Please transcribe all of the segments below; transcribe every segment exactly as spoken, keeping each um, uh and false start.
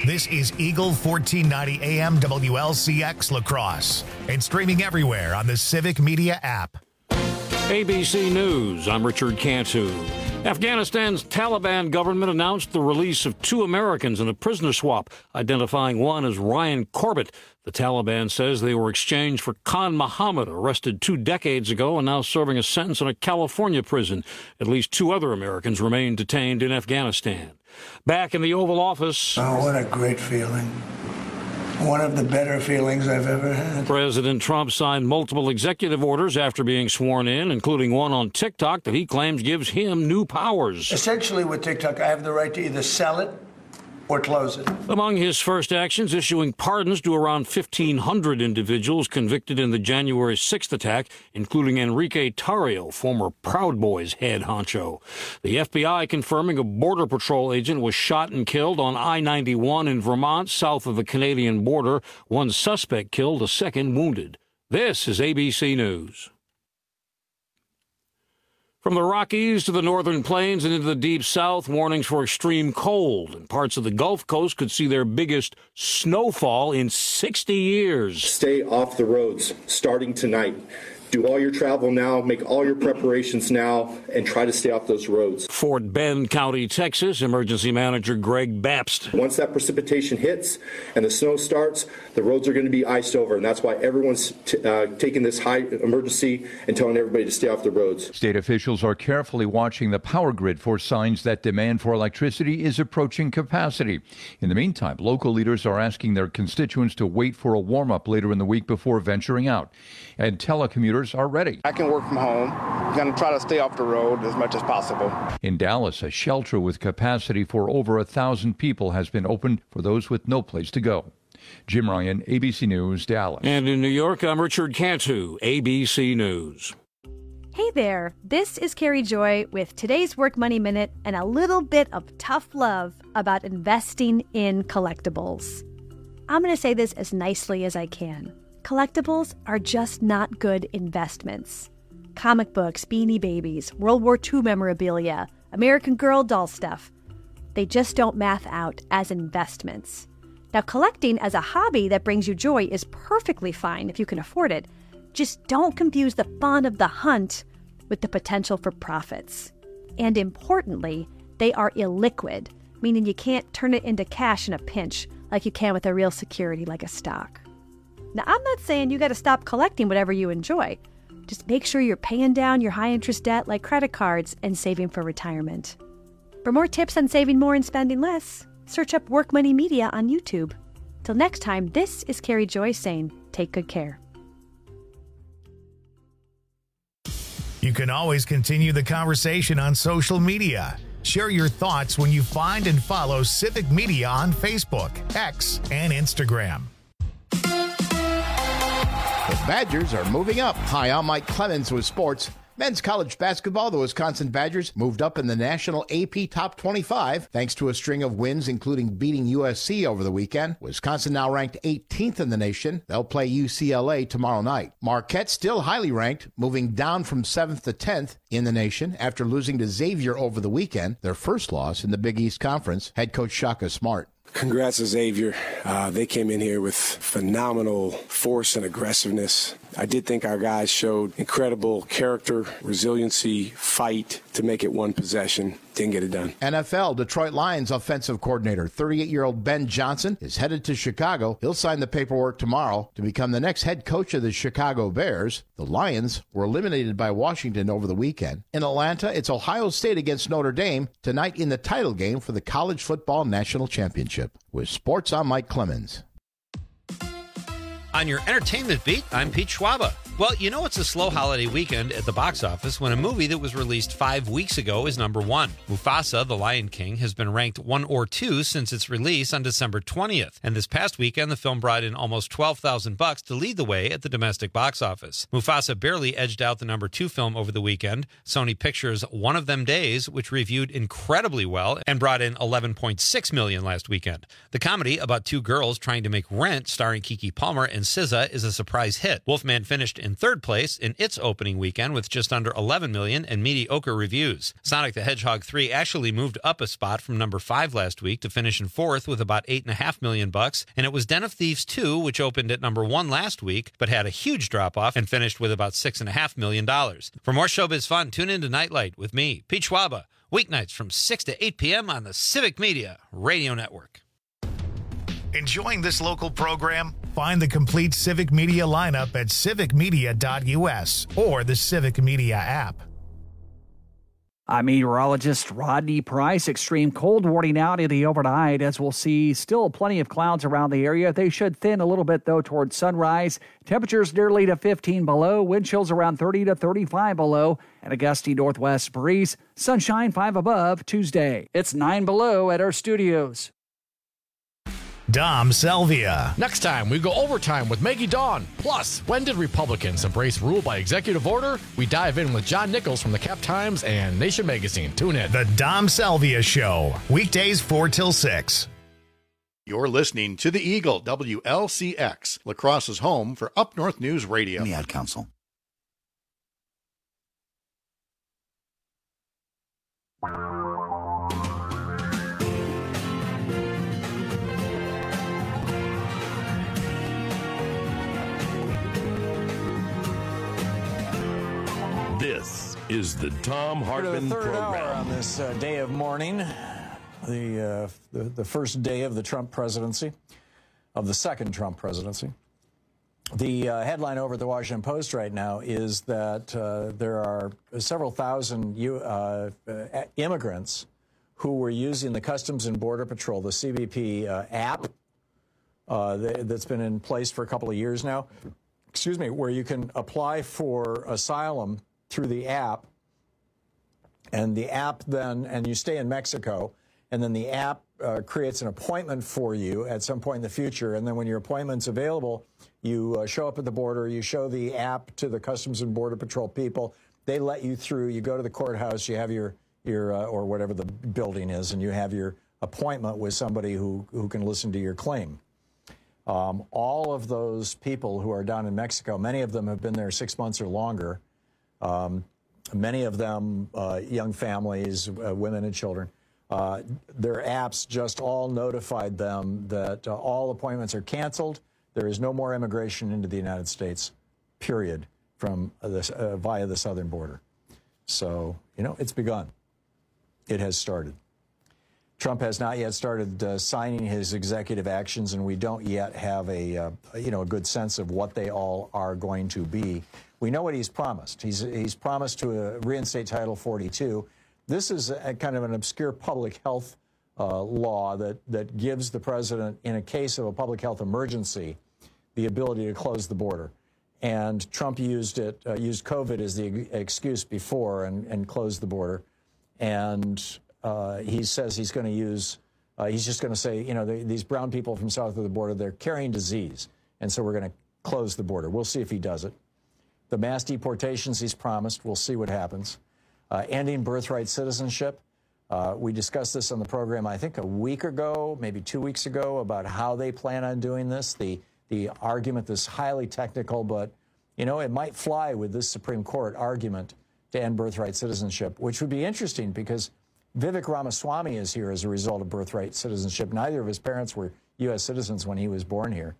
This is Eagle fourteen ninety A M W L C X La Crosse and streaming everywhere on the Civic Media app. A B C News, I'm Richard Cantu. Afghanistan's Taliban government announced the release of two Americans in a prisoner swap, identifying one as Ryan Corbett. The Taliban says they were exchanged for Khan Muhammad, arrested two decades ago and now serving a sentence in a California prison. At least two other Americans remain detained in Afghanistan. Back in the Oval Office. Oh, what a great feeling. One of the better feelings I've ever had. President Trump signed multiple executive orders after being sworn in, including one on TikTok that he claims gives him new powers. Essentially, with TikTok, I have the right to either sell it or close it. Among his first actions, issuing pardons to around fifteen hundred individuals convicted in the January sixth attack, including Enrique Tarrio, former Proud Boys head honcho. The F B I confirming a Border Patrol agent was shot and killed on I ninety-one in Vermont, south of the Canadian border. One suspect killed, a second wounded. This is A B C News. From the Rockies to the northern plains and into the deep south, warnings for extreme cold. And parts of the Gulf Coast could see their biggest snowfall in sixty years. Stay off the roads starting tonight. Do all your travel now, make all your preparations now, and try to stay off those roads. Fort Bend County, Texas, Emergency Manager Greg Babst. Once that precipitation hits and the snow starts, the roads are going to be iced over, and that's why everyone's t- uh, taking this high emergency and telling everybody to stay off the roads. State officials are carefully watching the power grid for signs that demand for electricity is approaching capacity. In the meantime, local leaders are asking their constituents to wait for a warm-up later in the week before venturing out. And telecommuters are ready. I can work from home. I'm going to try to stay off the road as much as possible. In Dallas, a shelter with capacity for over a thousand people has been opened for those with no place to go. Jim Ryan, A B C News, Dallas. And in New York, I'm Richard Cantu, A B C News. Hey there, this is Carrie Joy with today's Work Money Minute and a little bit of tough love about investing in collectibles. I'm going to say this as nicely as I can. Collectibles are just not good investments. Comic books, Beanie Babies, World War Two memorabilia, American Girl doll stuff. They just don't math out as investments. Now, collecting as a hobby that brings you joy is perfectly fine if you can afford it. Just don't confuse the fun of the hunt with the potential for profits. And importantly, they are illiquid, meaning you can't turn it into cash in a pinch like you can with a real security like a stock. Now, I'm not saying you got to stop collecting whatever you enjoy. Just make sure you're paying down your high-interest debt like credit cards and saving for retirement. For more tips on saving more and spending less, search up Work Money Media on YouTube. Till next time, this is Carrie Joy saying, take good care. You can always continue the conversation on social media. Share your thoughts when you find and follow Civic Media on Facebook, X, and Instagram. The Badgers are moving up. Hi, I'm Mike Clemens with sports. Men's college basketball, the Wisconsin Badgers moved up in the national A P Top twenty-five thanks to a string of wins, including beating U S C over the weekend. Wisconsin now ranked eighteenth in the nation. They'll play U C L A tomorrow night. Marquette still highly ranked, moving down from seventh to tenth in the nation after losing to Xavier over the weekend, their first loss in the Big East Conference. Head coach Shaka Smart. Congrats to Xavier. Uh, they came in here with phenomenal force and aggressiveness. I did think our guys showed incredible character, resiliency, fight to make it one possession. Didn't get it done. N F L Detroit Lions offensive coordinator, thirty-eight-year-old Ben Johnson, is headed to Chicago. He'll sign the paperwork tomorrow to become the next head coach of the Chicago Bears. The Lions were eliminated by Washington over the weekend. In Atlanta, it's Ohio State against Notre Dame tonight in the title game for the College Football National Championship. With sports, I'm Mike Clemens. On your entertainment beat, I'm Pete Schwaba. Well, you know it's a slow holiday weekend at the box office when a movie that was released five weeks ago is number one. Mufasa, The Lion King, has been ranked one or two since its release on December twentieth. And this past weekend, the film brought in almost twelve thousand bucks to lead the way at the domestic box office. Mufasa barely edged out the number two film over the weekend, Sony Pictures' One of Them Days, which reviewed incredibly well and brought in eleven point six million dollars last weekend. The comedy about two girls trying to make rent, starring Keke Palmer and S Z A, is a surprise hit. Wolfman finished in third place in its opening weekend with just under eleven million and mediocre reviews. Sonic the Hedgehog three actually moved up a spot from number five last week to finish in fourth with about eight and a half million bucks, and it was Den of Thieves two, which opened at number one last week, but had a huge drop-off and finished with about six and a half million dollars. For more showbiz fun, tune in to Nightlight with me, Pete Schwaba, weeknights from six to eight p.m. on the Civic Media Radio Network. Enjoying this local program? Find the complete Civic Media lineup at civic media dot u s or the Civic Media app. I'm meteorologist Rodney Price. Extreme cold warning out in the overnight, as we'll see still plenty of clouds around the area. They should thin a little bit, though, towards sunrise. Temperatures nearly to fifteen below. Wind chills around thirty to thirty-five below. And a gusty northwest breeze. Sunshine five above Tuesday. It's nine below at our studios. Dom Selvia. Next time, we go overtime with Maggie Dawn. Plus, when did Republicans embrace rule by executive order? We dive in with John Nichols from the Cap Times and Nation Magazine. Tune in. The Dom Selvia Show, weekdays four till six. You're listening to The Eagle, W L C X, La Crosse's home for Up North News Radio. The Ad Council. This is the Tom Hartman the third program. Hour on this uh, day of mourning, the, uh, the the first day of the Trump presidency, of the second Trump presidency. The uh, headline over at the Washington Post right now is that uh, there are several thousand U, uh, uh, immigrants who were using the Customs and Border Patrol, the C B P uh, app uh, th- that's been in place for a couple of years now. Excuse me, where you can apply for asylum through the app, and the app then, and you stay in Mexico, and then the app uh, creates an appointment for you at some point in the future, and then when your appointment's available, you uh, show up at the border, you show the app to the Customs and Border Patrol people, they let you through, you go to the courthouse, you have your, your uh, or whatever the building is, and you have your appointment with somebody who, who can listen to your claim. Um, all of those people who are down in Mexico, many of them have been there six months or longer. Um, many of them, uh, young families, uh, women and children, uh, their apps just all notified them that uh, all appointments are canceled. There is no more immigration into the United States, period, from this, uh, via the southern border. So, you know, it's begun. It has started. Trump has not yet started uh, signing his executive actions, and we don't yet have a, uh, you know, a good sense of what they all are going to be. We know what he's promised. He's, he's promised to uh, reinstate Title forty-two. This is a, kind of an obscure public health uh, law that, that gives the president, in a case of a public health emergency, the ability to close the border. And Trump used it, uh, used COVID as the excuse before and, and closed the border. And uh, he says he's going to use, uh, he's just going to say, you know, the, these brown people from south of the border, they're carrying disease. And so we're going to close the border. We'll see if he does it. The mass deportations he's promised, we'll see what happens. Uh, ending birthright citizenship. Uh, we discussed this on the program, I think, a week ago, maybe two weeks ago, about how they plan on doing this. The the argument, this highly technical, but, you know, it might fly with this Supreme Court argument to end birthright citizenship, which would be interesting because Vivek Ramaswamy is here as a result of birthright citizenship. Neither of his parents were U S citizens when he was born here.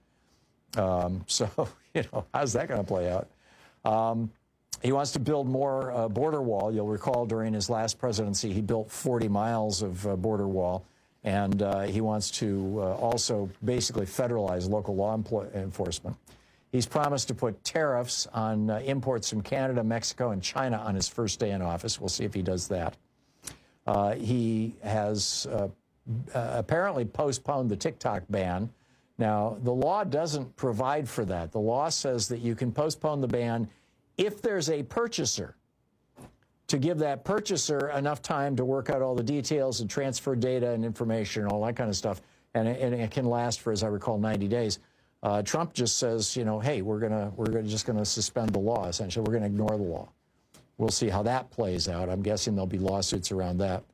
Um, so, you know, how's that going to play out? Um, he wants to build more uh, border wall. You'll recall during his last presidency, he built forty miles of uh, border wall. And uh, he wants to uh, also basically federalize local law enforcement. He's promised to put tariffs on uh, imports from Canada, Mexico, and China on his first day in office. We'll see if he does that. Uh, he has uh, uh, apparently postponed the TikTok ban. Now, the law doesn't provide for that. The law says that you can postpone the ban if there's a purchaser, to give that purchaser enough time to work out all the details and transfer data and information and all that kind of stuff. And it, and it can last for, as I recall, ninety days. Uh, Trump just says, you know, hey, we're gonna we're gonna, just going to suspend the law, essentially. We're going to ignore the law. We'll see how that plays out. I'm guessing there'll be lawsuits around that.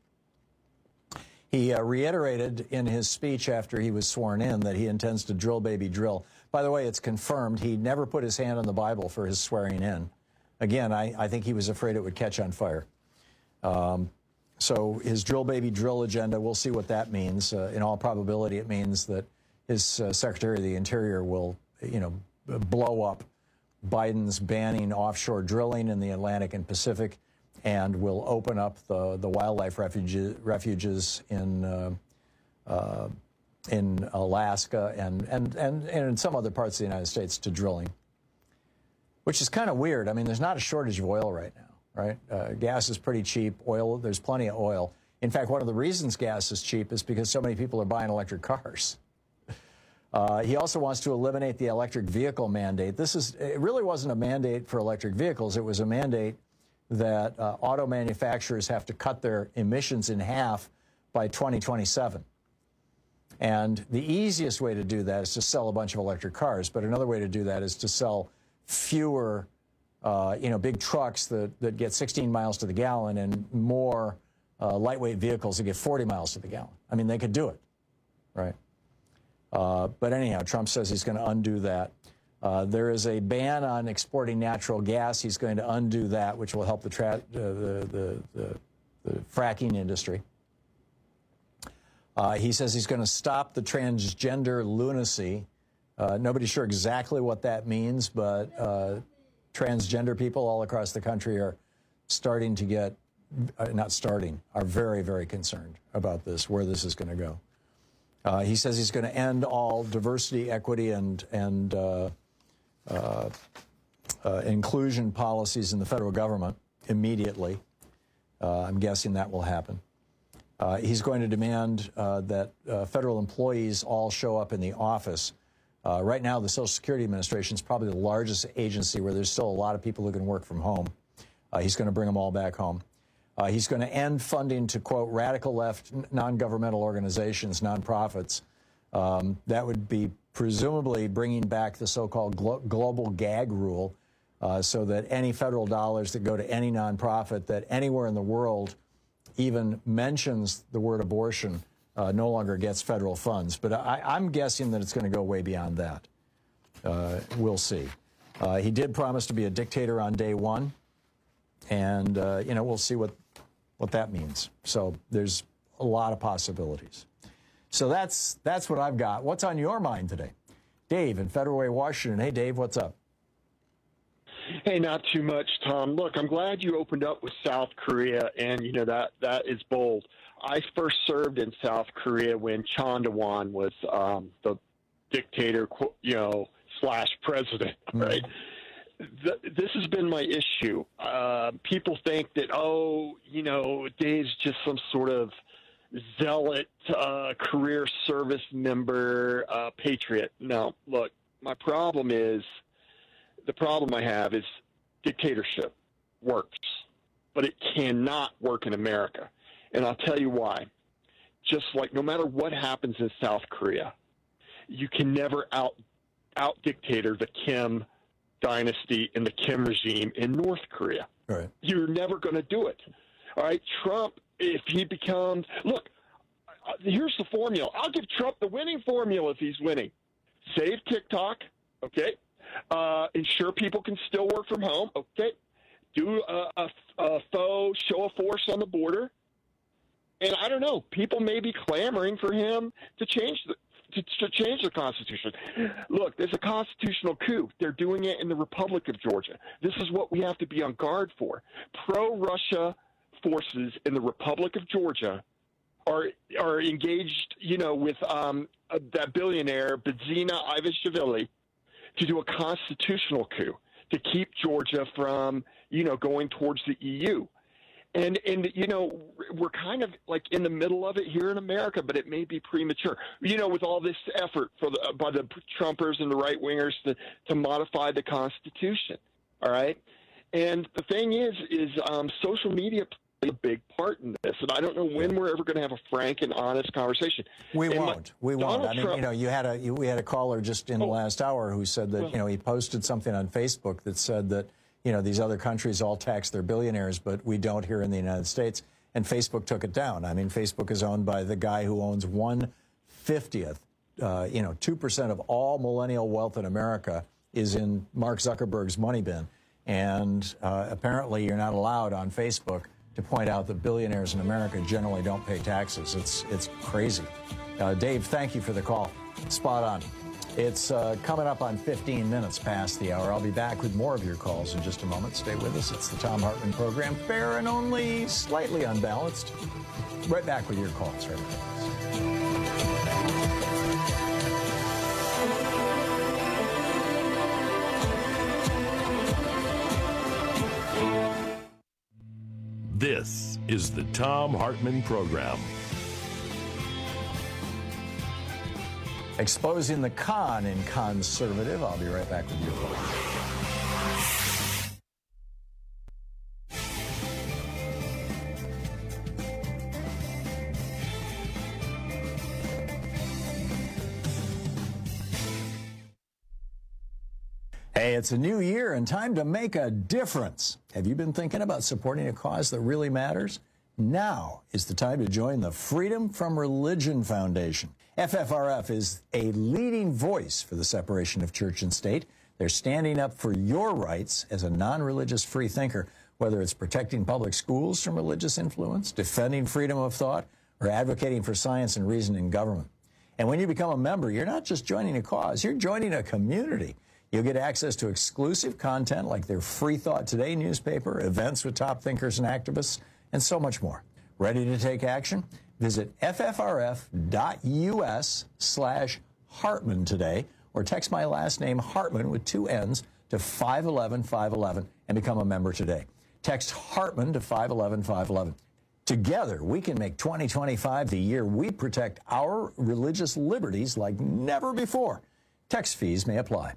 He uh, reiterated in his speech after he was sworn in that he intends to drill, baby, drill. By the way, it's confirmed he never put his hand on the Bible for his swearing in. Again, I, I think he was afraid it would catch on fire. Um, so his drill baby drill agenda, we'll see what that means. Uh, in all probability, it means that his uh, Secretary of the Interior will, you know, blow up Biden's banning offshore drilling in the Atlantic and Pacific, and will open up the, the wildlife refuge, refuges in uh, uh, in Alaska and, and, and, and in some other parts of the United States to drilling, which is kind of weird. I mean, there's not a shortage of oil right now, right? Uh, gas is pretty cheap. Oil, there's plenty of oil. In fact, one of the reasons gas is cheap is because so many people are buying electric cars. Uh, he also wants to eliminate the electric vehicle mandate. This is, it really wasn't a mandate for electric vehicles. It was a mandate that uh, auto manufacturers have to cut their emissions in half by twenty twenty-seven. And the easiest way to do that is to sell a bunch of electric cars. But another way to do that is to sell fewer, uh, you know, big trucks that, that get sixteen miles to the gallon and more uh, lightweight vehicles that get forty miles to the gallon. I mean, they could do it, right? Uh, but anyhow, Trump says he's going to undo that. Uh, there is a ban on exporting natural gas. He's going to undo that, which will help the, tra- uh, the, the, the, the fracking industry. Uh, he says he's going to stop the transgender lunacy. Uh, nobody's sure exactly what that means, but uh, transgender people all across the country are starting to get, uh, not starting, are very, very concerned about this, where this is going to go. Uh, he says he's going to end all diversity, equity, and and uh, uh, uh, inclusion policies in the federal government immediately. Uh, I'm guessing that will happen. Uh, he's going to demand uh, that uh, federal employees all show up in the office. Uh, right now, the Social Security Administration is probably the largest agency where there's still a lot of people who can work from home. Uh, he's going to bring them all back home. Uh, he's going to end funding to, quote, radical left non-governmental organizations, nonprofits. Um, that would be presumably bringing back the so-called glo- global gag rule uh, so that any federal dollars that go to any nonprofit that anywhere in the world even mentions the word abortion uh, no longer gets federal funds. But I, I'm guessing that it's going to go way beyond that. Uh, we'll see. Uh, he did promise to be a dictator on day one. And, uh, you know, we'll see what, what that means. So there's a lot of possibilities. So that's that's what I've got. What's on your mind today? Dave in Federal Way, Washington. Hey, Dave, what's up? Hey, not too much, Tom. Look, I'm glad you opened up with South Korea, and, you know, that that is bold. I first served in South Korea when Chandawan was um, the dictator, you know, slash president, right? Mm-hmm. This has been my issue. Uh, people think that, oh, you know, Dave's just some sort of zealot, uh, career service member, uh, patriot. No, look, my problem is, the problem I have is dictatorship works, but it cannot work in America. And I'll tell you why. Just like no matter what happens in South Korea, you can never out out dictator the Kim dynasty and the Kim regime in North Korea. Right. You're never going to do it. All right, Trump, if he becomes, look, here's the formula. I'll give Trump the winning formula if he's winning. Save TikTok, okay? Uh, ensure people can still work from home, okay? Do a, a, a faux show of force on the border. And I don't know, people may be clamoring for him to change the To, to change the Constitution. Look, there's a constitutional coup. They're doing it in the Republic of Georgia. This is what we have to be on guard for. Pro-Russia forces in the Republic of Georgia are are engaged, you know, with um, uh, that billionaire, Bidzina Ivashvili, to do a constitutional coup to keep Georgia from, you know, going towards the E U. And, and you know, we're kind of like in the middle of it here in America, but it may be premature. You know, with all this effort for the, by the Trumpers and the right-wingers to, to modify the Constitution, all right? And the thing is, is um, social media plays a big part in this, and I don't know when we're ever going to have a frank and honest conversation. We and won't. My, we won't. Donald I mean, Trump, you know, you had a you, we had a caller just in oh, the last hour who said that, well, you know, he posted something on Facebook that said that, you know, these other countries all tax their billionaires, but we don't here in the United States. And Facebook took it down. I mean, Facebook is owned by the guy who owns one fiftieth uh, you know, two percent of all millennial wealth in America is in Mark Zuckerberg's money bin. And uh, apparently you're not allowed on Facebook to point out that billionaires in America generally don't pay taxes. It's, it's crazy. Uh, Dave, thank you for the call. Spot on. It's uh, coming up on fifteen minutes past the hour. I'll be back with more of your calls in just a moment. Stay with us. It's the Thom Hartmann Program, fair and only slightly unbalanced. Right back with your calls. Right This is the Thom Hartmann Program. Exposing the con in conservative. I'll be right back with you. Hey, it's a new year and time to make a difference. Have you been thinking about supporting a cause that really matters? Now is the time to join the Freedom from Religion Foundation. F F R F is a leading voice for the separation of church and state. They're standing up for your rights as a non-religious free thinker, whether it's protecting public schools from religious influence, defending freedom of thought, or advocating for science and reason in government. And when you become a member, you're not just joining a cause, you're joining a community. You'll get access to exclusive content like their Free Thought Today newspaper, events with top thinkers and activists, and so much more. Ready to take action? Visit ffrf.us slash Hartmann today, or text my last name, Hartmann, with two N's, to five one one five one one and become a member today. Text Hartmann to five one one five one one. Together, we can make twenty twenty-five the year we protect our religious liberties like never before. Text fees may apply.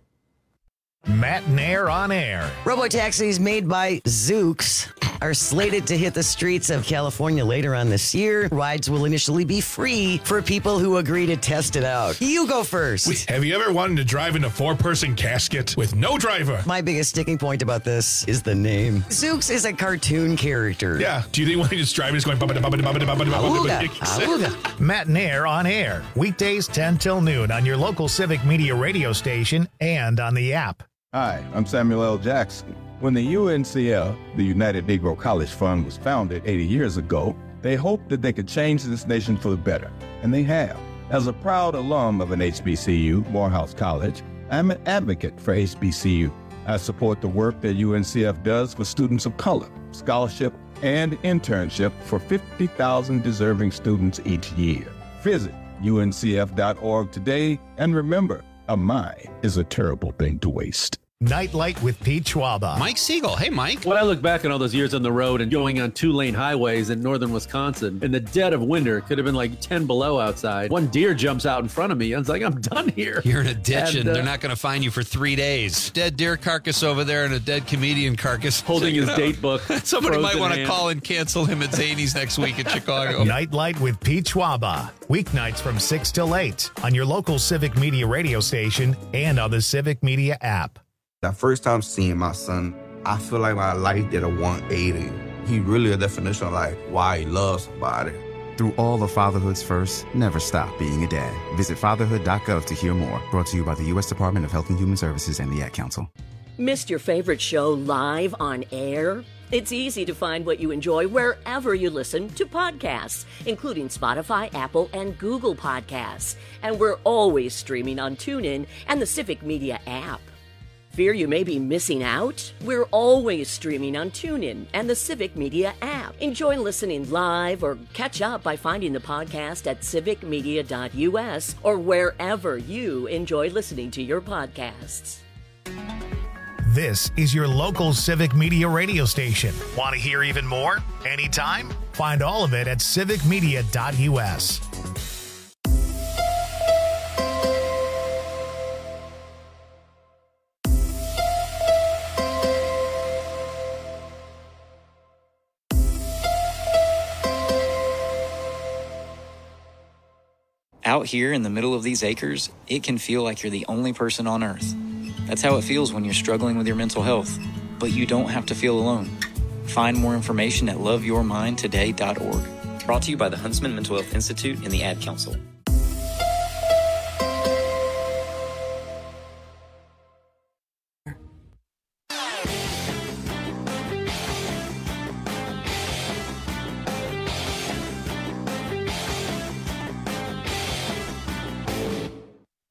Matt Nair on air. Robotaxis made by Zoox are slated to hit the streets of California later on this year. Rides will initially be free for people who agree to test it out. You go first. Wait, have you ever wanted to drive in a four-person casket with no driver? My biggest sticking point about this is the name. Zoox is a cartoon character. Yeah. Do you think when he just driving is going bubba bubba bubba bubba bubba bubba? Matt Nair on air. Weekdays ten till noon on your local Civic Media radio station and on the app. Hi, I'm Samuel L. Jackson. When the U N C F, the United Negro College Fund, was founded eighty years ago, they hoped that they could change this nation for the better, and they have. As a proud alum of an H B C U, Morehouse College, I'm an advocate for H B C U. I support the work that U N C F does for students of color, scholarship, and internship for fifty thousand deserving students each year. Visit U N C F dot org today, and remember, a mind is a terrible thing to waste. Nightlight with Pete Schwaba. Mike Siegel. Hey, Mike. When I look back on all those years on the road and going on two-lane highways in northern Wisconsin, in the dead of winter, it could have been like ten below outside. One deer jumps out in front of me. I was like, I'm done here. You're in a ditch, and, and uh, they're not going to find you for three days. Dead deer carcass over there and a dead comedian carcass. Holding his date book. Somebody might want to call and cancel him at Zany's next week in Chicago. Nightlight with Pete Schwaba. Weeknights from six till eight on your local Civic Media radio station and on the Civic Media app. That first time seeing my son, I feel like my life did a one eighty. He really a definition of like why he loves somebody. Through all the fatherhood's first, never stop being a dad. Visit fatherhood dot gov to hear more. Brought to you by the U S Department of Health and Human Services and the Ad Council. Missed your favorite show live on air? It's easy to find what you enjoy wherever you listen to podcasts, including Spotify, Apple, and Google Podcasts. And we're always streaming on TuneIn and the Civic Media app. Fear you may be missing out? We're always streaming on TuneIn and the Civic Media app. Enjoy listening live or catch up by finding the podcast at civic media dot U S or wherever you enjoy listening to your podcasts. This is your local Civic Media radio station. Want to hear even more? Anytime? Find all of it at civic media dot U S. Out here in the middle of these acres, it can feel like you're the only person on Earth. That's how it feels when you're struggling with your mental health. But you don't have to feel alone. Find more information at love your mind today dot org. Brought to you by the Huntsman Mental Health Institute and the Ad Council.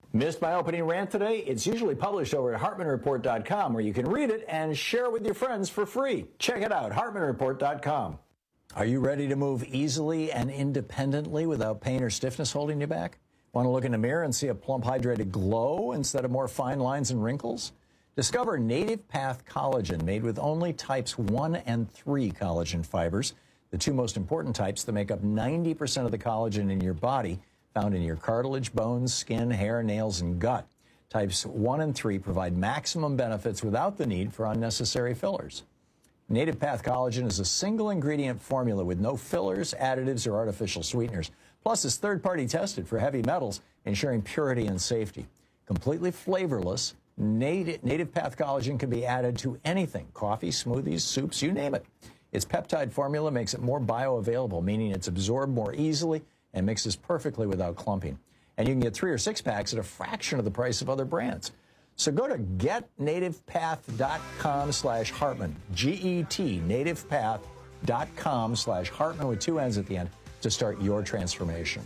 Missed my opening rant today? It's usually published over at Hartman Report dot com, where you can read it and share it with your friends for free. Check it out, Hartman Report dot com. Are you ready to move easily and independently without pain or stiffness holding you back? Want to look in the mirror and see a plump, hydrated glow instead of more fine lines and wrinkles? Discover Native Path Collagen, made with only types one and three collagen fibers, the two most important types that make up ninety percent of the collagen in your body, found in your cartilage, bones, skin, hair, nails, and gut. Types one and three provide maximum benefits without the need for unnecessary fillers. Native Path Collagen is a single ingredient formula with no fillers, additives, or artificial sweeteners. Plus, it's third-party tested for heavy metals, ensuring purity and safety. Completely flavorless, Native, Native Path Collagen can be added to anything, coffee, smoothies, soups, you name it. Its peptide formula makes it more bioavailable, meaning it's absorbed more easily and mixes perfectly without clumping. And you can get three or six packs at a fraction of the price of other brands. So go to get native path dot com slash Hartman, G E T, native path dot com slash Hartman with two N's at the end to start your transformation.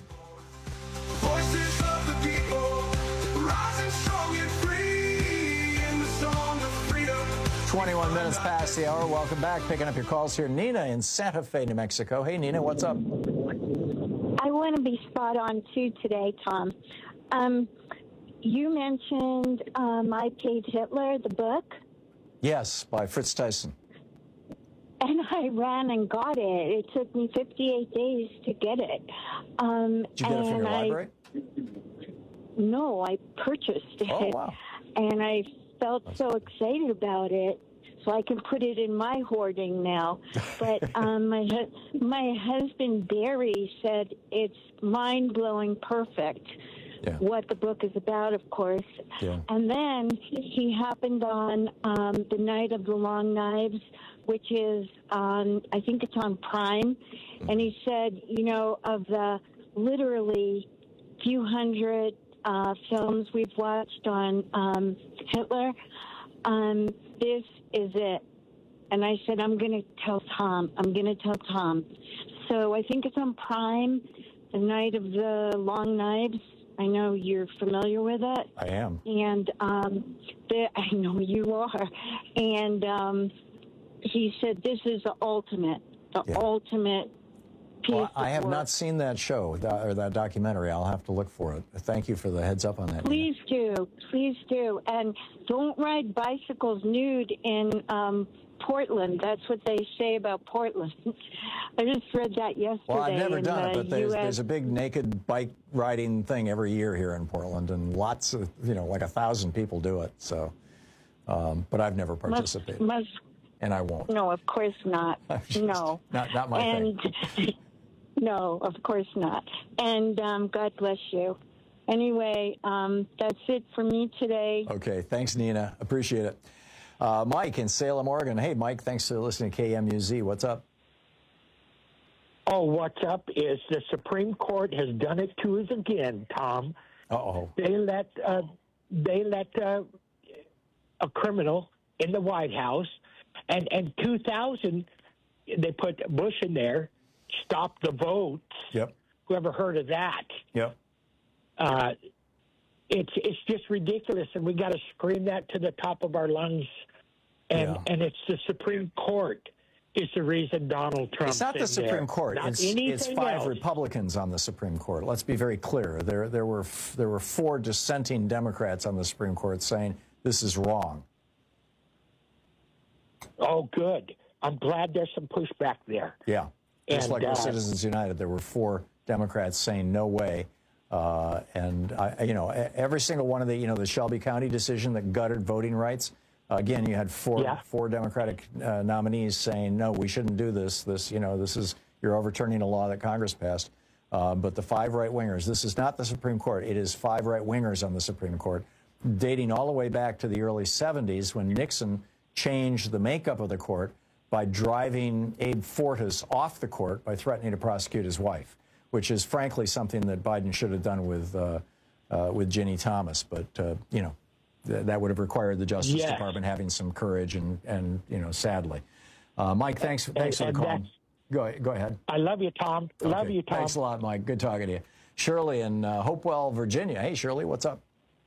Voices of the people, rising strong and free in the song of freedom. twenty-one minutes past the hour. Welcome back. Picking up your calls here. Nina in Santa Fe, New Mexico. Hey, Nina, what's up? I want to be spot on, too, today, Tom. Um, you mentioned um, I Paid Hitler, the book. Yes, by Fritz Tyson. And I ran and got it. It took me fifty-eight days to get it. Um, Did you get it from your I, library? No, I purchased it. Oh, wow. And I felt so excited about it, so I can put it in my hoarding now. But um, my hu- my husband, Barry, said it's mind-blowing perfect. Yeah. What the book is about, of course. Yeah. And then he happened on um, The Night of the Long Knives, which is on, I think it's on Prime. And he said, you know, of the literally few hundred uh, films we've watched on um, Hitler, um, this is it. And I said, I'm going to tell Tom. I'm going to tell Tom. So I think it's on Prime, The Night of the Long Knives. I know you're familiar with it. I am. And um, the, I know you are. And um, he said this is the ultimate, the Yeah. ultimate piece Well, I of have work. not seen that show that, or that documentary. I'll have to look for it. Thank you for the heads up on that. Please do. Please do. And don't ride bicycles nude in um, Portland. That's what they say about Portland. I just read that yesterday. Well, I've never in done it, the but there's, U S there's a big naked bike riding thing every year here in Portland, and lots of, you know, like a thousand people do it. So, um, but I've never participated, Must, and I won't. no, of course not. No. Not, not my and, thing. No, of course not. And um, God bless you. Anyway, um, that's it for me today. Okay, thanks, Nina. Appreciate it. Uh, Mike in Salem, Oregon. Hey, Mike, thanks for listening to K M U Z. What's up? Oh, what's up is the Supreme Court has done it to us again, Tom. Uh-oh. They let uh, they let uh, a criminal in the White House, and and two thousand they put Bush in there, stop the votes. Yep. Whoever heard of that? Yep. Uh, it's it's just ridiculous, and we got to scream that to the top of our lungs. And Yeah. and it's the Supreme Court is the reason Donald Trump. It's not the Supreme Court. It's, it's five else. Republicans on the Supreme Court. Let's be very clear. There, there were f- there were four dissenting Democrats on the Supreme Court saying this is wrong. Oh, good. I'm glad there's some pushback there. Yeah. Just And, like uh, with Citizens United, there were four Democrats saying no way. Uh, and, I, you know, e- every single one of the, you know, the Shelby County decision that guttered voting rights, uh, again, you had four Yeah. four Democratic uh, nominees saying, no, we shouldn't do this. This, you know, this is, you're overturning a law that Congress passed. Uh, but the five right-wingers, this is not the Supreme Court. It is five right-wingers on the Supreme Court, dating all the way back to the early seventies when Nixon changed the makeup of the court by driving Abe Fortas off the court by threatening to prosecute his wife, which is frankly something that Biden should have done with uh, uh, with Ginny Thomas. But, uh, you know, th- that would have required the Justice Yes. Department having some courage and, and you know, sadly. Uh, Mike, thanks, thanks And- for the and call. Go, go ahead. I love you, Tom. Love Okay. you, Tom. Thanks a lot, Mike. Good talking to you. Shirley in uh, Hopewell, Virginia. Hey, Shirley, what's up?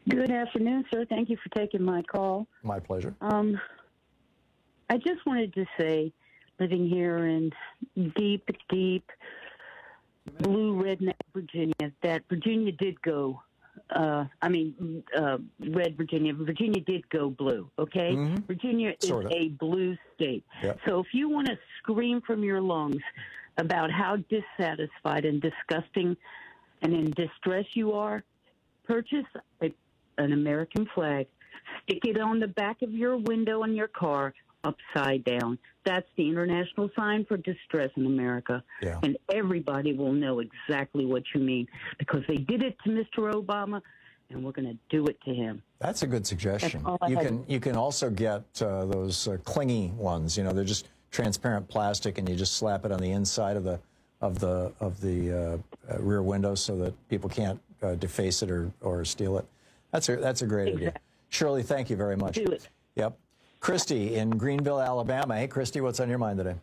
Good afternoon, sir. Thank you for taking my call. My pleasure. Um, I just wanted to say, living here in deep, deep blue redneck Virginia, that Virginia did go. Uh, I mean, uh, red Virginia. Virginia did go blue. Okay, Mhm. Virginia is Sorta. a blue state. Yep. So if you want to scream from your lungs about how dissatisfied and disgusting and in distress you are, purchase a, an American flag, stick it on the back of your window in your car upside down. That's the international sign for distress in America. Yeah. And everybody will know exactly what you mean because they did it to Mister Obama, and we're going to do it to him. That's a good suggestion. That's all I You had. can you can also get uh, those uh, clingy ones. You know, they're just transparent plastic, and you just slap it on the inside of the of the of the uh, uh, rear window so that people can't uh, deface it or or steal it. That's a that's a great Exactly. idea. Shirley, thank you very much. Do it. Yep. Christy in Greenville, Alabama. Hey, Christy, what's on your mind today?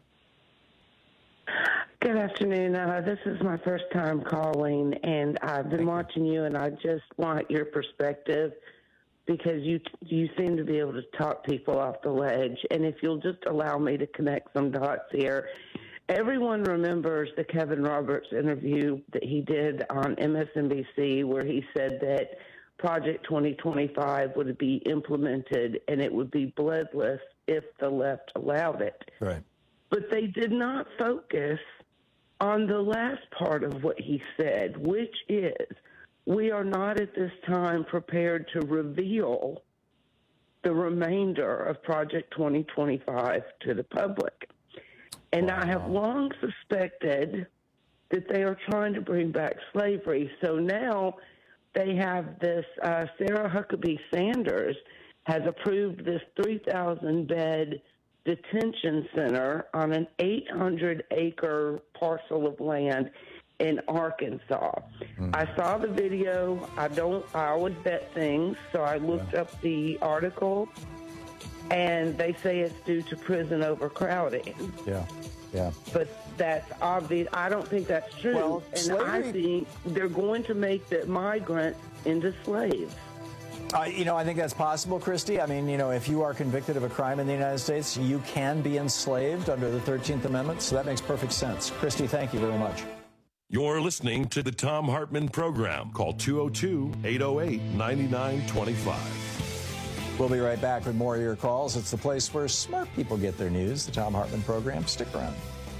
Good afternoon. Uh, this is my first time calling, and I've been watching you, and I just want your perspective because you you seem to be able to talk people off the ledge. And if you'll just allow me to connect some dots here, everyone remembers the Kevin Roberts interview that he did on M S N B C where he said that Project twenty twenty-five would be implemented and it would be bloodless if the left allowed it. Right. But they did not focus on the last part of what he said, which is we are not at this time prepared to reveal the remainder of Project twenty twenty-five to the public. And wow. I have long suspected that they are trying to bring back slavery. So now they have this, uh, Sarah Huckabee Sanders has approved this three thousand bed detention center on an eight hundred acre parcel of land in Arkansas. Mm. I saw the video. I don't, I always bet things, so I looked yeah. up the article, and they say it's due to prison overcrowding. Yeah, yeah. But that's obvious. I don't think that's true. Well, and slavery... I think they're going to make the migrants into slaves. Uh, you know, I think that's possible, Christy. I mean, you know, if you are convicted of a crime in the United States, you can be enslaved under the thirteenth Amendment, so that makes perfect sense. Christy, thank you very much. You're listening to the Thom Hartmann Program. Call two oh two, eight oh eight, nine nine two five. We'll be right back with more of your calls. It's the place where smart people get their news, the Thom Hartmann Program. Stick around.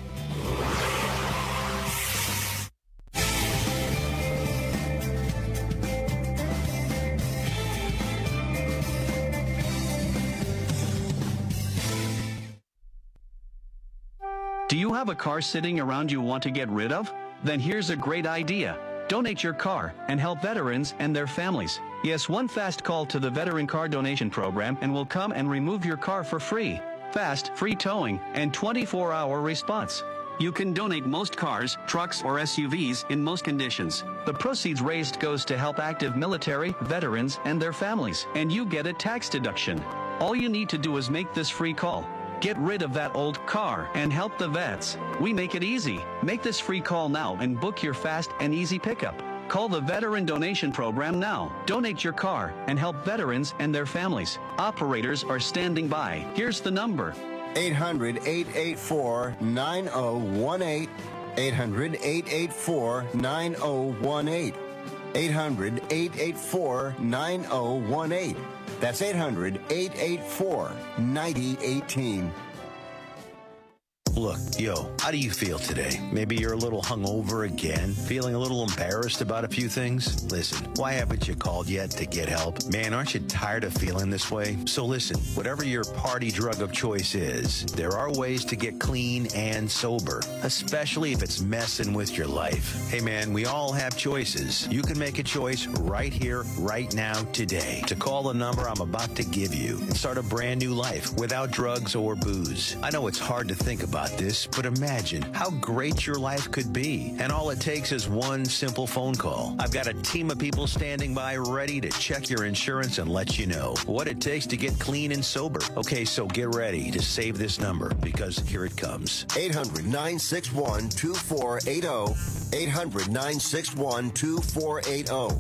Do you have a car sitting around you want to get rid of? Then here's a great idea. Donate your car and help veterans and their families. Yes, one fast call to the Veteran Car Donation Program and we'll come and remove your car for free. Fast, free towing, and twenty-four hour response. You can donate most cars, trucks, or S U Vs in most conditions. The proceeds raised goes to help active military, veterans, and their families, and you get a tax deduction. All you need to do is make this free call. Get rid of that old car and help the vets. We make it easy. Make this free call now and book your fast and easy pickup. Call the Veteran Donation Program now. Donate your car and help veterans and their families. Operators are standing by. Here's the number. eight hundred, eight eight four, nine oh one eight. eight hundred, eight eight four, nine oh one eight. eight hundred, eight eight four, nine oh one eight. That's eight hundred, eight eight four, nine oh one eight. Look, yo, how do you feel today? Maybe you're a little hungover again, feeling a little embarrassed about a few things? Listen, why haven't you called yet to get help? Man, aren't you tired of feeling this way? So listen, whatever your party drug of choice is, there are ways to get clean and sober, especially if it's messing with your life. Hey man, we all have choices. You can make a choice right here, right now, today, to call the number I'm about to give you and start a brand new life without drugs or booze. I know it's hard to think about this, but imagine how great your life could be. And all it takes is one simple phone call. I've got a team of people standing by ready to check your insurance and let you know what it takes to get clean and sober. Okay, so get ready to save this number because here it comes. eight hundred, nine six one, two four eight zero. eight hundred, nine six one, two four eight zero.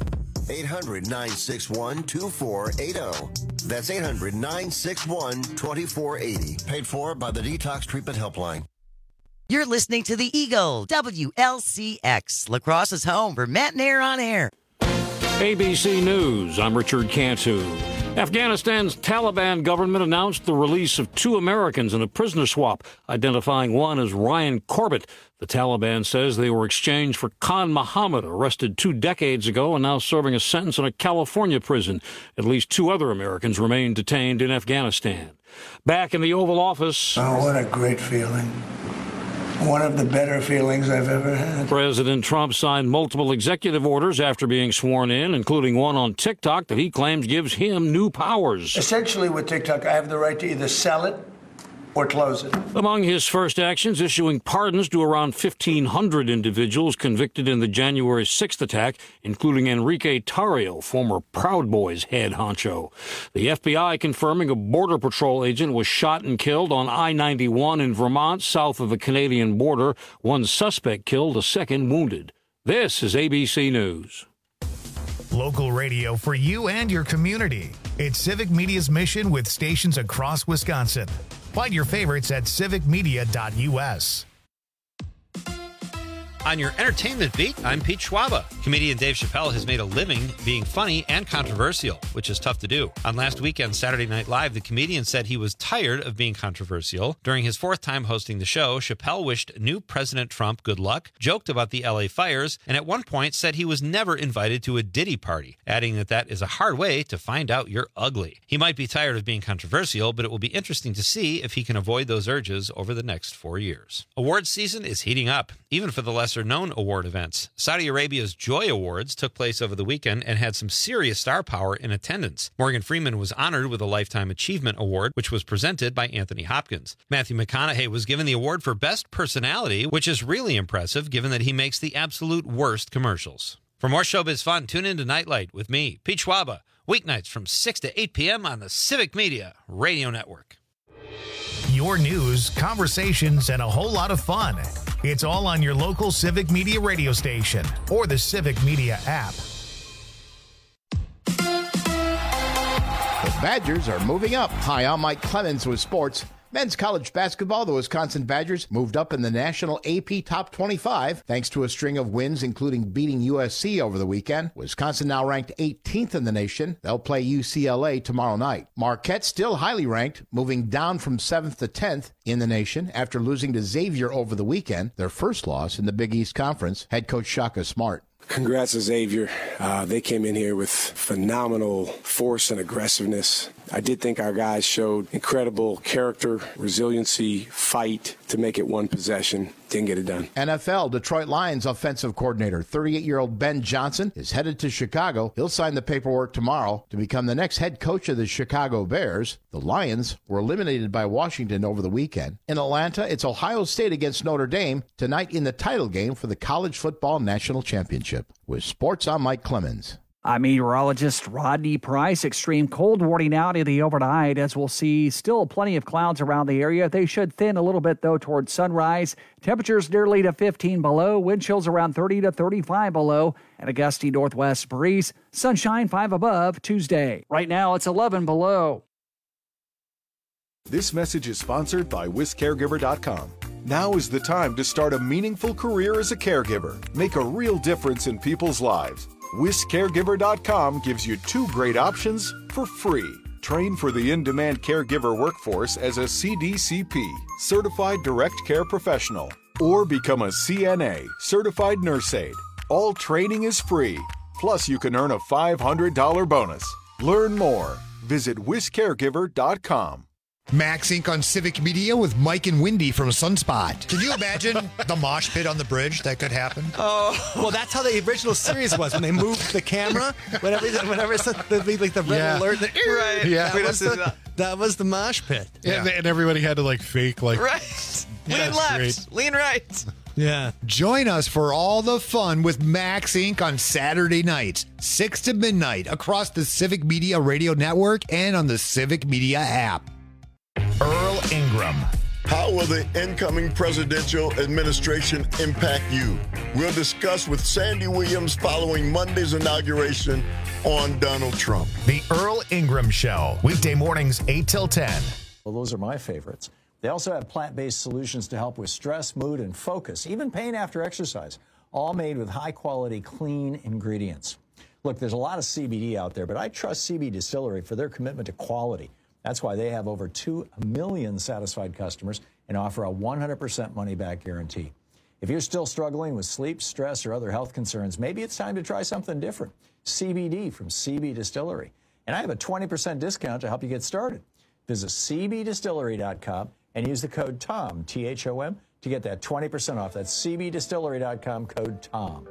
eight hundred, nine six one, two four eight zero. That's eight hundred, nine six one, two four eight zero. Paid for by the Detox Treatment Helpline. You're listening to The Eagle, W L C X, La Crosse's home for Matt and Air on Air. A B C News, I'm Richard Cantu. Afghanistan's Taliban government announced the release of two Americans in a prisoner swap, identifying one as Ryan Corbett. The Taliban says they were exchanged for Khan Muhammad, arrested two decades ago and now serving a sentence in a California prison. At least two other Americans remain detained in Afghanistan. Back in the Oval Office. Oh, what a great feeling. One of the better feelings I've ever had. President Trump signed multiple executive orders after being sworn in, including one on TikTok that he claims gives him new powers. Essentially, with TikTok, I have the right to either sell it or close it. Among his first actions, issuing pardons to around fifteen hundred individuals convicted in the January sixth attack, including Enrique Tarrio, former Proud Boys head honcho. The F B I confirming a Border Patrol agent was shot and killed on I ninety-one in Vermont, south of the Canadian border. One suspect killed, a second wounded. This is A B C News. Local radio for you and your community. It's Civic Media's mission with stations across Wisconsin. Find your favorites at civic media dot U S. On your entertainment beat, I'm Pete Schwaba. Comedian Dave Chappelle has made a living being funny and controversial, which is tough to do. On last weekend's Saturday Night Live, the comedian said he was tired of being controversial. During his fourth time hosting the show, Chappelle wished new President Trump good luck, joked about the L A fires, and at one point said he was never invited to a Diddy party, adding that that is a hard way to find out you're ugly. He might be tired of being controversial, but it will be interesting to see if he can avoid those urges over the next four years. Awards season is heating up, even for the lesser-known award events. Saudi Arabia's Joy Awards took place over the weekend and had some serious star power in attendance. Morgan Freeman was honored with a Lifetime Achievement Award, which was presented by Anthony Hopkins. Matthew McConaughey was given the award for Best Personality, which is really impressive given that he makes the absolute worst commercials. For more showbiz fun, tune in to Nightlight with me, Pete Schwaba, weeknights from six to eight p.m. on the Civic Media Radio Network. Your news, conversations, and a whole lot of fun. It's all on your local Civic Media radio station or the Civic Media app. The Badgers are moving up. Hi, I'm Mike Clemens with sports. Men's college basketball, the Wisconsin Badgers moved up in the national A P Top twenty-five thanks to a string of wins, including beating U S C over the weekend. Wisconsin now ranked eighteenth in the nation. They'll play U C L A tomorrow night. Marquette still highly ranked, moving down from seventh to tenth in the nation after losing to Xavier over the weekend, their first loss in the Big East Conference. Head coach Shaka Smart. Congrats to Xavier. Uh, they came in here with phenomenal force and aggressiveness. I did think our guys showed incredible character, resiliency, fight to make it one possession. Didn't get it done. N F L Detroit Lions offensive coordinator, thirty-eight-year-old Ben Johnson, is headed to Chicago. He'll sign the paperwork tomorrow to become the next head coach of the Chicago Bears. The Lions were eliminated by Washington over the weekend. In Atlanta, it's Ohio State against Notre Dame tonight in the title game for the College Football National Championship. With sports, I'm Mike Clemens. I'm meteorologist Rodney Price. Extreme cold warning out in the overnight as we'll see still plenty of clouds around the area. They should thin a little bit, though, towards sunrise. Temperatures nearly to fifteen below. Wind chills around thirty to thirty-five below. And a gusty northwest breeze. Sunshine five above Tuesday. Right now, it's eleven below. This message is sponsored by Wis Caregiver dot com. Now is the time to start a meaningful career as a caregiver. Make a real difference in people's lives. Wis Caregiver dot com gives you two great options for free. Train for the in-demand caregiver workforce as a C D C P, Certified Direct Care Professional, or become a C N A, Certified Nurse Aide. All training is free. Plus, you can earn a five hundred dollars bonus. Learn more. Visit Wis Caregiver dot com. Max Incorporated on Civic Media with Mike and Wendy from Sunspot. Can you imagine the mosh pit on the bridge that could happen? Oh, well, that's how the original series was when they moved the camera. Whenever, whenever it's the, like the red Yeah. alert, the, right? Yeah. that was the, that was the mosh pit. Yeah. And, and everybody had to like fake like Right. Yeah, Lean left, great. lean right. Yeah. Join us for all the fun with Max Incorporated on Saturday nights, six to midnight, across the Civic Media Radio Network and on the Civic Media app. Earl Ingram. How will the incoming presidential administration impact you? We'll discuss with Sandy Williams following Monday's inauguration on Donald Trump. The Earl Ingram Show, weekday mornings eight till ten. Well, those are my favorites. They also have plant-based solutions to help with stress, mood, and focus, even pain after exercise, all made with high-quality, clean ingredients. Look, there's a lot of C B D out there, but I trust C B Distillery for their commitment to quality. That's why they have over two million satisfied customers and offer a one hundred percent money-back guarantee. If you're still struggling with sleep, stress, or other health concerns, maybe it's time to try something different. C B D from C B Distillery. And I have a twenty percent discount to help you get started. Visit C B distillery dot com and use the code TOM, T H O M, to get that twenty percent off. That's C B distillery dot com, code TOM.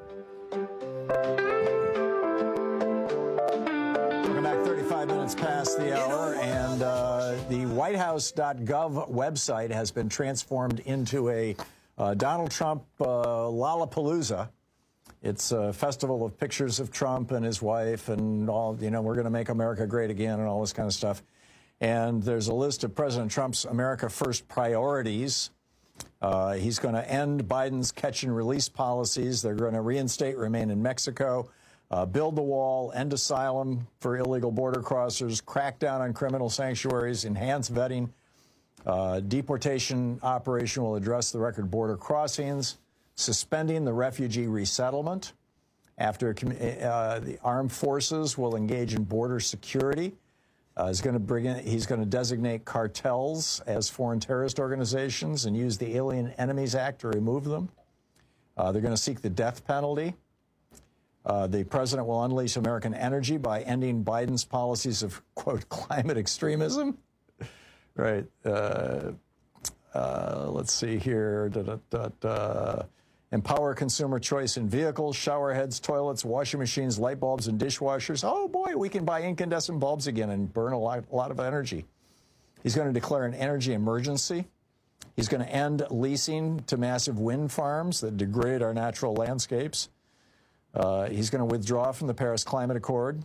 Welcome back, thirty-five minutes past the hour, and uh, the white house dot gov website has been transformed into a uh, Donald Trump uh, Lollapalooza. It's a festival of pictures of Trump and his wife and all, you know, we're going to make America great again and all this kind of stuff. And there's a list of President Trump's America First priorities. Uh, he's going to end Biden's catch and release policies. They're going to reinstate remain in Mexico, uh, build the wall, end asylum for illegal border crossers, crack down on criminal sanctuaries, enhance vetting. Uh, deportation operation will address the record border crossings, suspending the refugee resettlement. After uh, the armed forces will engage in border security. Uh, he's going to bring in, he's going to designate cartels as foreign terrorist organizations and use the Alien Enemies Act to remove them. Uh, they're going to seek the death penalty. Uh, the president will unleash American energy by ending Biden's policies of, quote, climate extremism. Right. Uh, uh, let's see here. Da, da, da, da. Empower consumer choice in vehicles, shower heads, toilets, washing machines, light bulbs, and dishwashers. Oh, boy, we can buy incandescent bulbs again and burn a lot, a lot of energy. He's going to declare an energy emergency. He's going to end leasing to massive wind farms that degrade our natural landscapes. Uh, he's going to withdraw from the Paris Climate Accord.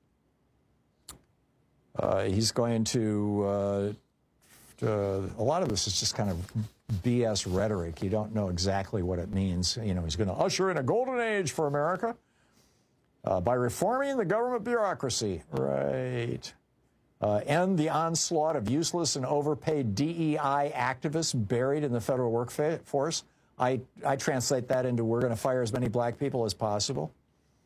Uh, he's going to... Uh, uh, a lot of this is just kind of B S rhetoric. You don't know exactly what it means. You know, he's going to usher in a golden age for America uh, by reforming the government bureaucracy. Right. Uh, end the onslaught of useless and overpaid D E I activists buried in the federal workforce. I, I translate that into we're going to fire as many black people as possible.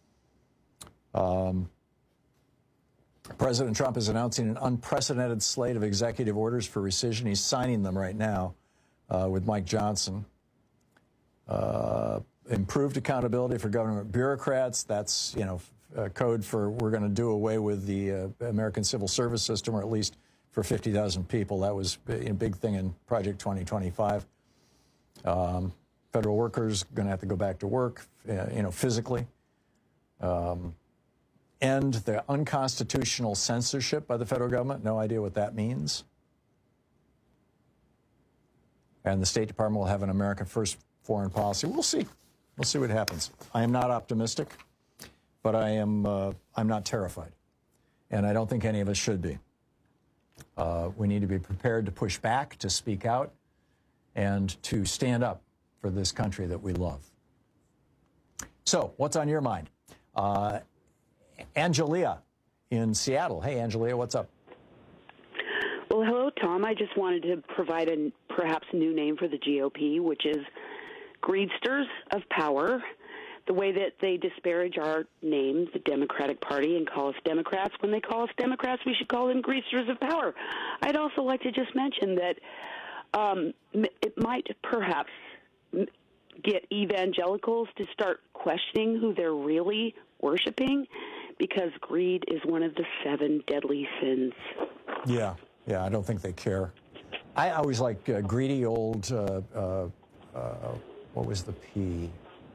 Um, President Trump is announcing an unprecedented slate of executive orders for rescission. He's signing them right now uh, with Mike Johnson. Uh, improved accountability for government bureaucrats. That's, you know, a code for we're going to do away with the uh, American civil service system, or at least for fifty thousand people. That was a big thing in Project twenty twenty-five. Um, federal workers going to have to go back to work, uh, you know, physically. Um, End the unconstitutional censorship by the federal government. No idea what that means. And the State Department will have an America First foreign policy. We'll see. We'll see what happens. I am not optimistic, but I am. Uh, I'm not terrified, and I don't think any of us should be. Uh, we need to be prepared to push back, to speak out, and to stand up for this country that we love. So, what's on your mind? Uh, Angelia in Seattle. Hey, Angelia, what's up? Well, hello, Tom. I just wanted to provide a perhaps new name for the G O P, which is Greedsters of Power. The way that they disparage our name, the Democratic Party, and call us Democrats. When they call us Democrats, we should call them Greedsters of Power. I'd also like to just mention that um, it might perhaps get evangelicals to start questioning who they're really worshiping, because greed is one of the seven deadly sins. Yeah, yeah, I don't think they care. I always like uh, greedy old, uh, uh, uh, what was the P?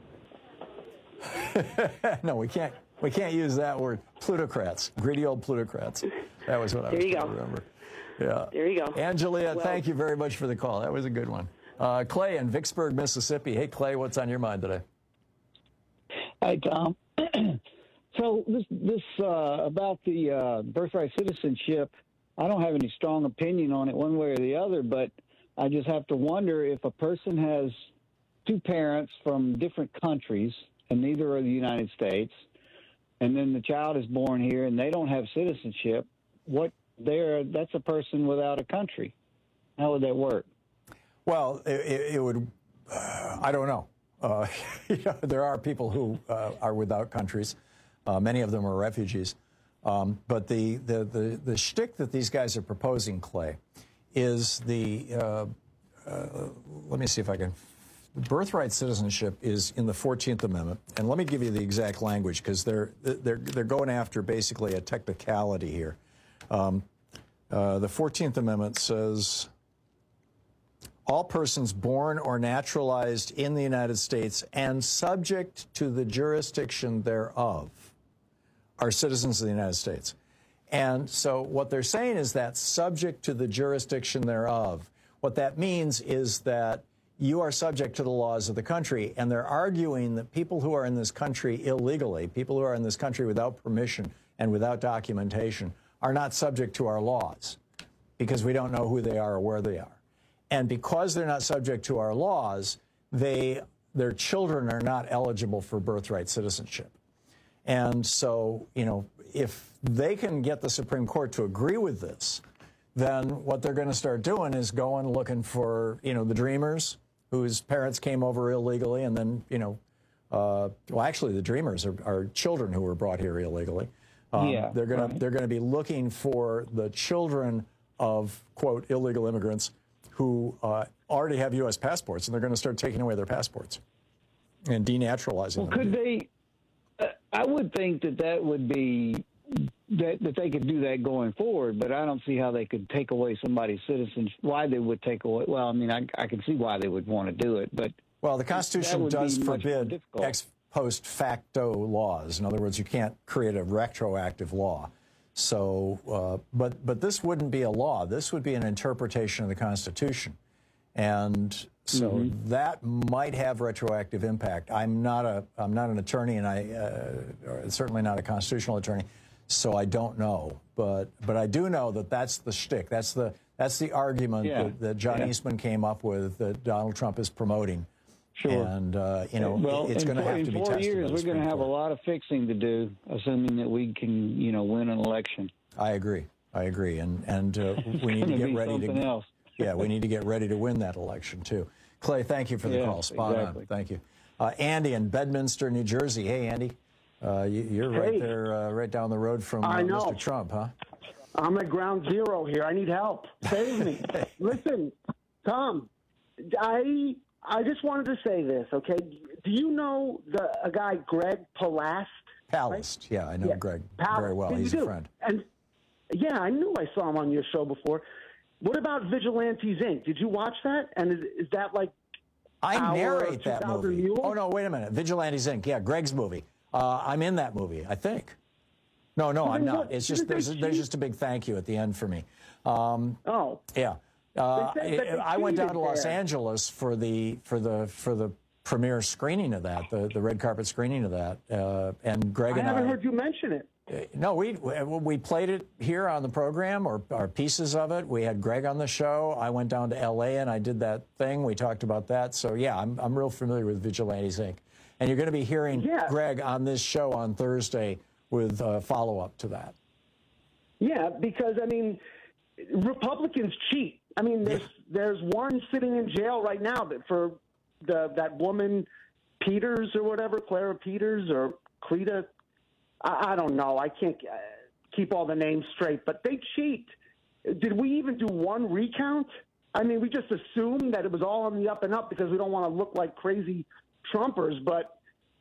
No, we can't, we can't use that word. Plutocrats, greedy old plutocrats. That was what I there was you trying go. to remember. Yeah. There you go. Angelia, well, thank you very much for the call. That was a good one. Uh, Clay in Vicksburg, Mississippi. Hey, Clay, what's on your mind today? Hi, Tom. So this this uh, about the uh, birthright citizenship, I don't have any strong opinion on it one way or the other, but I just have to wonder if a person has two parents from different countries and neither are the United States, and then the child is born here and they don't have citizenship, what there that's a person without a country. How would that work? Well, it, it would, uh, I don't know. Uh, you know, there are people who uh, are without countries. Uh, many of them are refugees. Um, but the, the, the, the shtick that these guys are proposing, Clay, is the, uh, uh, let me see if I can, birthright citizenship is in the fourteenth Amendment. And let me give you the exact language, because they're, they're, they're going after basically a technicality here. Um, uh, the fourteenth Amendment says, all persons born or naturalized in the United States and subject to the jurisdiction thereof are citizens of the United States. And so what they're saying is that subject to the jurisdiction thereof. What that means is that you are subject to the laws of the country. And they're arguing that people who are in this country illegally, people who are in this country without permission and without documentation, are not subject to our laws because we don't know who they are or where they are. And because they're not subject to our laws, they, their children are not eligible for birthright citizenship. And so, you know, if they can get the Supreme Court to agree with this, then what they're going to start doing is going looking for, you know, the Dreamers, whose parents came over illegally, and then, you know, uh, well, actually, the Dreamers are, are children who were brought here illegally. Um, yeah, they're going right. to they're going to be looking for the children of, quote, illegal immigrants who uh, already have U S passports, and they're going to start taking away their passports and denaturalizing well, them. Could they? Uh, I would think that that would be that that they could do that going forward, but I don't see how they could take away somebody's citizenship. Why they would take away? Well, I mean, I, I can see why they would want to do it, but well, the Constitution does forbid ex post facto laws. In other words, you can't create a retroactive law. So, uh, but but this wouldn't be a law. This would be an interpretation of the Constitution, and so mm-hmm. that might have retroactive impact. I'm not a I'm not an attorney, and I uh, certainly not a constitutional attorney, so I don't know. But but I do know that that's the shtick. That's the that's the argument yeah. that, that John yeah. Eastman came up with that Donald Trump is promoting. Sure. And, uh, you know, well, it's going to have to be tested. In four years, we're going to have a lot of fixing to do, assuming that we can, you know, win an election. I agree. I agree. And, and uh, we need to get ready to... Else. yeah, we need to get ready to win that election, too. Clay, thank you for the yes, call. Spot exactly. on. Thank you. Uh, Andy in Bedminster, New Jersey. Hey, Andy. Uh, you, you're right hey. there, uh, right down the road from uh, Mister Trump, huh? I'm at ground zero here. I need help. Save me. Listen, Tom, I... I just wanted to say this, okay? Do you know the a guy, Greg Palast? Palast, right? yeah, I know yeah. Greg Palast. very well. He's do. a friend. And yeah, I knew I saw him on your show before. What about Vigilantes, Incorporated? Did you watch that? And is, is that like I narrate that movie. Mules? Oh, no, wait a minute. Vigilantes, Incorporated. Yeah, Greg's movie. Uh, I'm in that movie, I think. No, no, I'm not. What? It's just there's, there's just a big thank you at the end for me. Um, oh. Yeah. Uh, I went down to Los there. Angeles for the for the for the premiere screening of that, the, the red carpet screening of that, uh, and Greg I and I. haven't heard you mention it. Uh, no, we we played it here on the program, or, or pieces of it. We had Greg on the show. I went down to L A and I did that thing. We talked about that. So yeah, I'm I'm real familiar with Vigilantes, Incorporated. And you're going to be hearing yeah. Greg on this show on Thursday with uh, follow up to that. Yeah, because I mean, Republicans cheat. I mean, there's there's one sitting in jail right now that for the that woman Peters or whatever, Clara Peters or Cleta. I, I don't know. I can't uh, keep all the names straight, but they cheat. Did we even do one recount? I mean, we just assumed that it was all on the up and up because we don't want to look like crazy Trumpers, but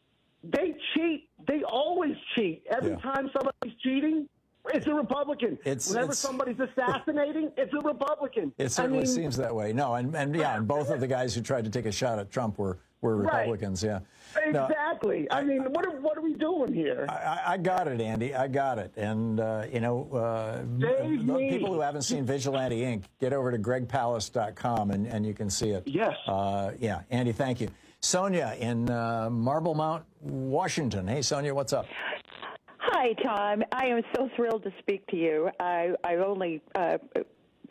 they cheat. They always cheat. Every yeah. time somebody's cheating, it's a Republican. It's, Whenever it's, somebody's assassinating, it's a Republican. It certainly I mean, seems that way. No, and, and yeah, and both of the guys who tried to take a shot at Trump were, were Republicans, right. yeah. Exactly. No, I, I mean, what are, what are we doing here? I, I got it, Andy. I got it. And, uh, you know, uh, the people who haven't seen Vigilante Incorporated, get over to greg palast dot com and, and you can see it. Yes. Uh, yeah, Andy, thank you. Sonia in uh, Marble Mount, Washington. Hey, Sonia, what's up? Hi, Tom. I am so thrilled to speak to you. I, I only uh,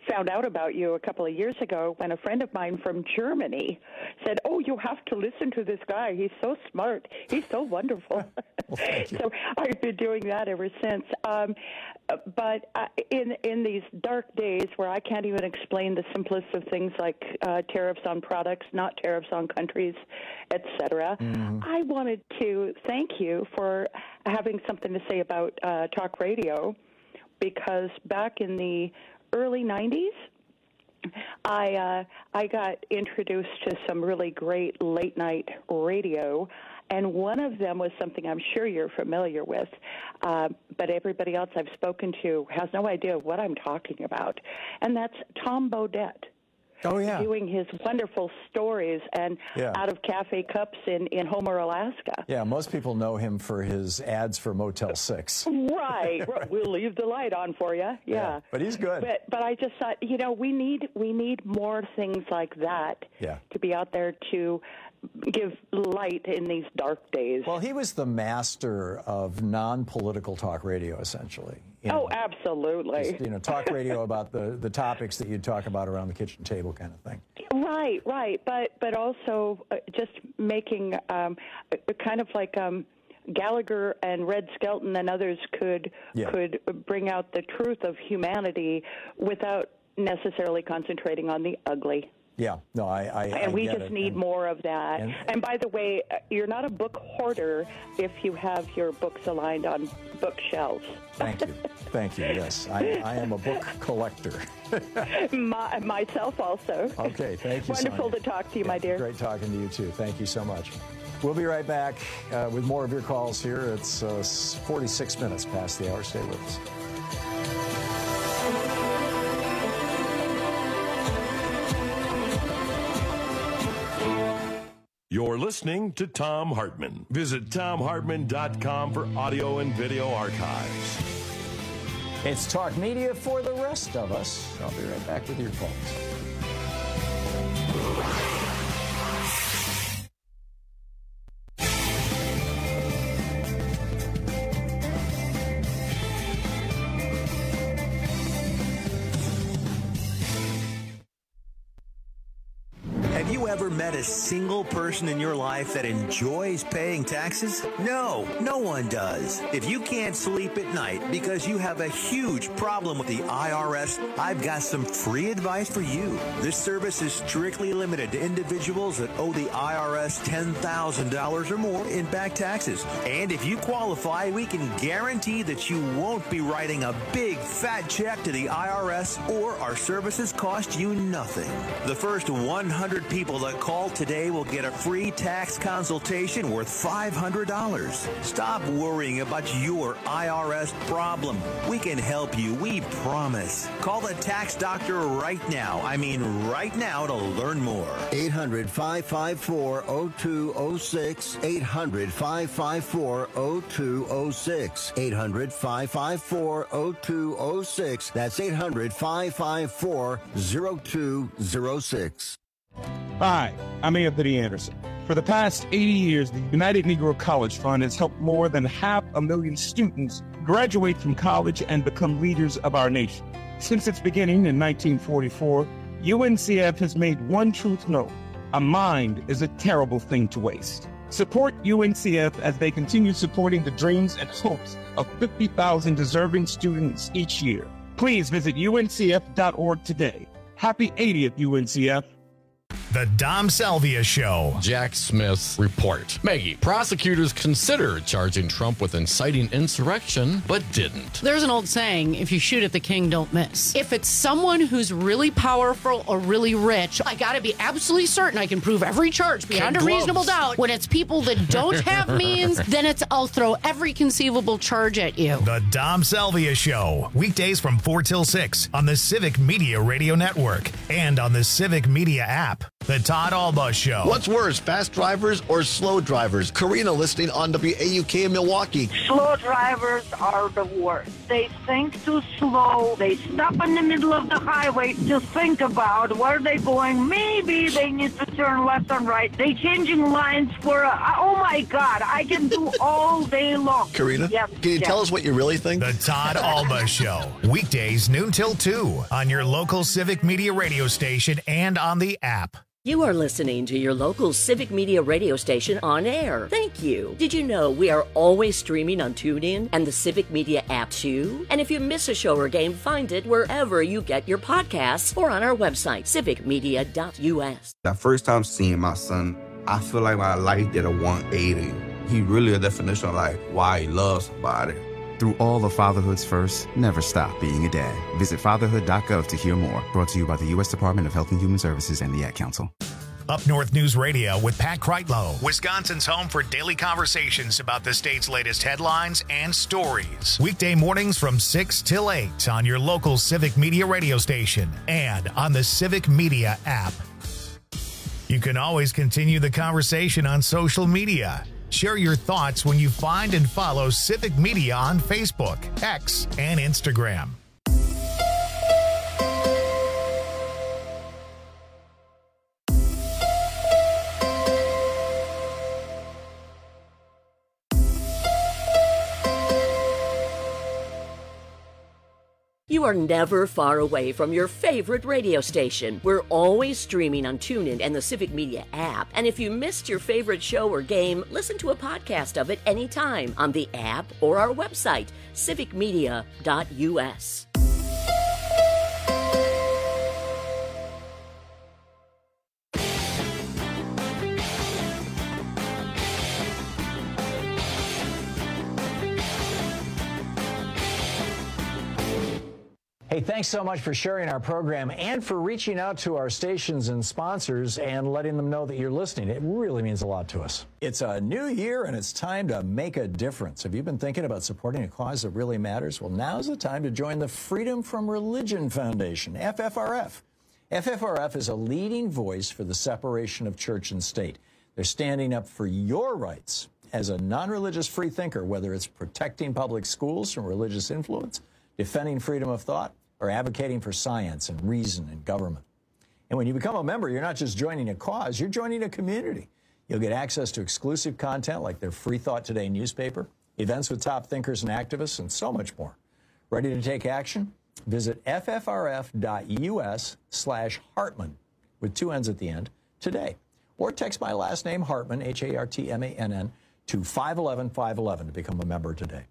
found out about you a couple of years ago when a friend of mine from Germany said, "Oh, you have to listen to this guy. He's so smart. He's so wonderful." Well, so I've been doing that ever since. Um, but uh, in in these dark days where I can't even explain the simplest of things like uh, tariffs on products, not tariffs on countries, et cetera, mm-hmm. I wanted to thank you for having something to say about uh, talk radio, because back in the early nineties, I uh, I got introduced to some really great late night radio, and one of them was something I'm sure you're familiar with, uh, but everybody else I've spoken to has no idea what I'm talking about, and that's Tom Bodett. Oh, yeah. Doing his wonderful stories and yeah. out of cafe cups in, in Homer, Alaska. Yeah, most people know him for his ads for Motel six. Right. We'll leave the light on for you. Yeah. yeah. But he's good. But but I just thought, you know, we need we need more things like that yeah. to be out there to give light in these dark days. Well, he was the master of non-political talk radio, essentially. You know, oh, absolutely. Just, you know, talk radio about the, the topics that you'd talk about around the kitchen table kind of thing. Right, right. But but also uh, just making um, a, kind of like um, Gallagher and Red Skelton and others could yeah. could bring out the truth of humanity without necessarily concentrating on the ugly. Yeah, no, I, I and I we get just it. need and, more of that. And, and by the way, you're not a book hoarder if you have your books aligned on bookshelves. Thank you, thank you. Yes, I, I am a book collector. my, myself also. Okay, thank you. Wonderful Sonia. to talk to you, yeah, my dear. Great talking to you too. Thank you so much. We'll be right back uh, with more of your calls here. It's uh, forty-six minutes past the hour. Stay with us. You're listening to Thom Hartmann. Visit Thom Hartmann dot com for audio and video archives. It's Talk Media for the rest of us. I'll be right back with your calls. Have you ever met a single person in your life that enjoys paying taxes? No, no one does. If you can't sleep at night because you have a huge problem with the I R S, I've got some free advice for you. This service is strictly limited to individuals that owe the I R S ten thousand dollars or more in back taxes. And if you qualify, we can guarantee that you won't be writing a big fat check to the I R S, or our services cost you nothing. The first one hundred people that call today will get a free tax consultation worth five hundred dollars. Stop worrying about your I R S problem. We can help you, we promise. Call the tax doctor right now. I mean right now to learn more. eight hundred, five five four, oh two oh six. eight hundred, five five four, oh two oh six. eight hundred, five five four, oh two oh six. That's eight hundred, five five four, oh two oh six. Hi, I'm Anthony Anderson. For the past eighty years, the United Negro College Fund has helped more than half a million students graduate from college and become leaders of our nation. Since its beginning in nineteen forty-four, U N C F has made one truth known: a mind is a terrible thing to waste. Support U N C F as they continue supporting the dreams and hopes of fifty thousand deserving students each year. Please visit U N C F dot org today. Happy eightieth, U N C F. The Dom Salvia Show. Jack Smith's report. Maggie, prosecutors considered charging Trump with inciting insurrection, but didn't. There's an old saying, if you shoot at the king, don't miss. If it's someone who's really powerful or really rich, I gotta be absolutely certain I can prove every charge beyond Kid a gloves. reasonable doubt. When it's people that don't have means, then it's I'll throw every conceivable charge at you. The Dom Salvia Show. Weekdays from four till six on the Civic Media Radio Network and on the Civic Media app. The Todd Alba Show. What's worse, fast drivers or slow drivers? Karina listening on W A U K in Milwaukee. Slow drivers are the worst. They think too slow. They stop in the middle of the highway to think about where they're going. Maybe they need to turn left and right. They changing lines for, uh, oh my God, I can do all day long. Karina, Yes, can you yes. tell us what you really think? The Todd Alba Show, weekdays noon till two on your local Civic Media radio station and on the app. You are listening to your local Civic Media radio station on air. Thank you. Did you know we are always streaming on TuneIn and the Civic Media app too? And if you miss a show or game, find it wherever you get your podcasts or on our website, civic media dot u s. The first time seeing my son, I feel like my life did a one eighty. He really a definition of like why he loves somebody. Through all the fatherhoods first, never stop being a dad. Visit fatherhood dot gov to hear more. Brought to you by the U S Department of Health and Human Services and the Ad Council. Up North News Radio with Pat Kreitlow, Wisconsin's home for daily conversations about the state's latest headlines and stories. Weekday mornings from six till eight on your local Civic Media radio station and on the Civic Media app. You can always continue the conversation on social media. Share your thoughts when you find and follow Civic Media on Facebook, X, and Instagram. You are never far away from your favorite radio station. We're always streaming on TuneIn and the Civic Media app. And if you missed your favorite show or game, listen to a podcast of it anytime on the app or our website, civic media dot u s. Hey, thanks so much for sharing our program and for reaching out to our stations and sponsors and letting them know that you're listening. It really means a lot to us. It's a new year and it's time to make a difference. Have you been thinking about supporting a cause that really matters? Well, now's the time to join the Freedom from Religion Foundation, F F R F. F F R F is a leading voice for the separation of church and state. They're standing up for your rights as a non-religious free thinker, whether it's protecting public schools from religious influence, defending freedom of thought, or advocating for science and reason and government. And when you become a member, you're not just joining a cause, you're joining a community. You'll get access to exclusive content like their Free Thought Today newspaper, events with top thinkers and activists, and so much more. Ready to take action? Visit f f r f dot u s slash Hartman with two N's at the end today. Or text my last name, Hartman, H A R T M A N N, to five one one, five one one to become a member today.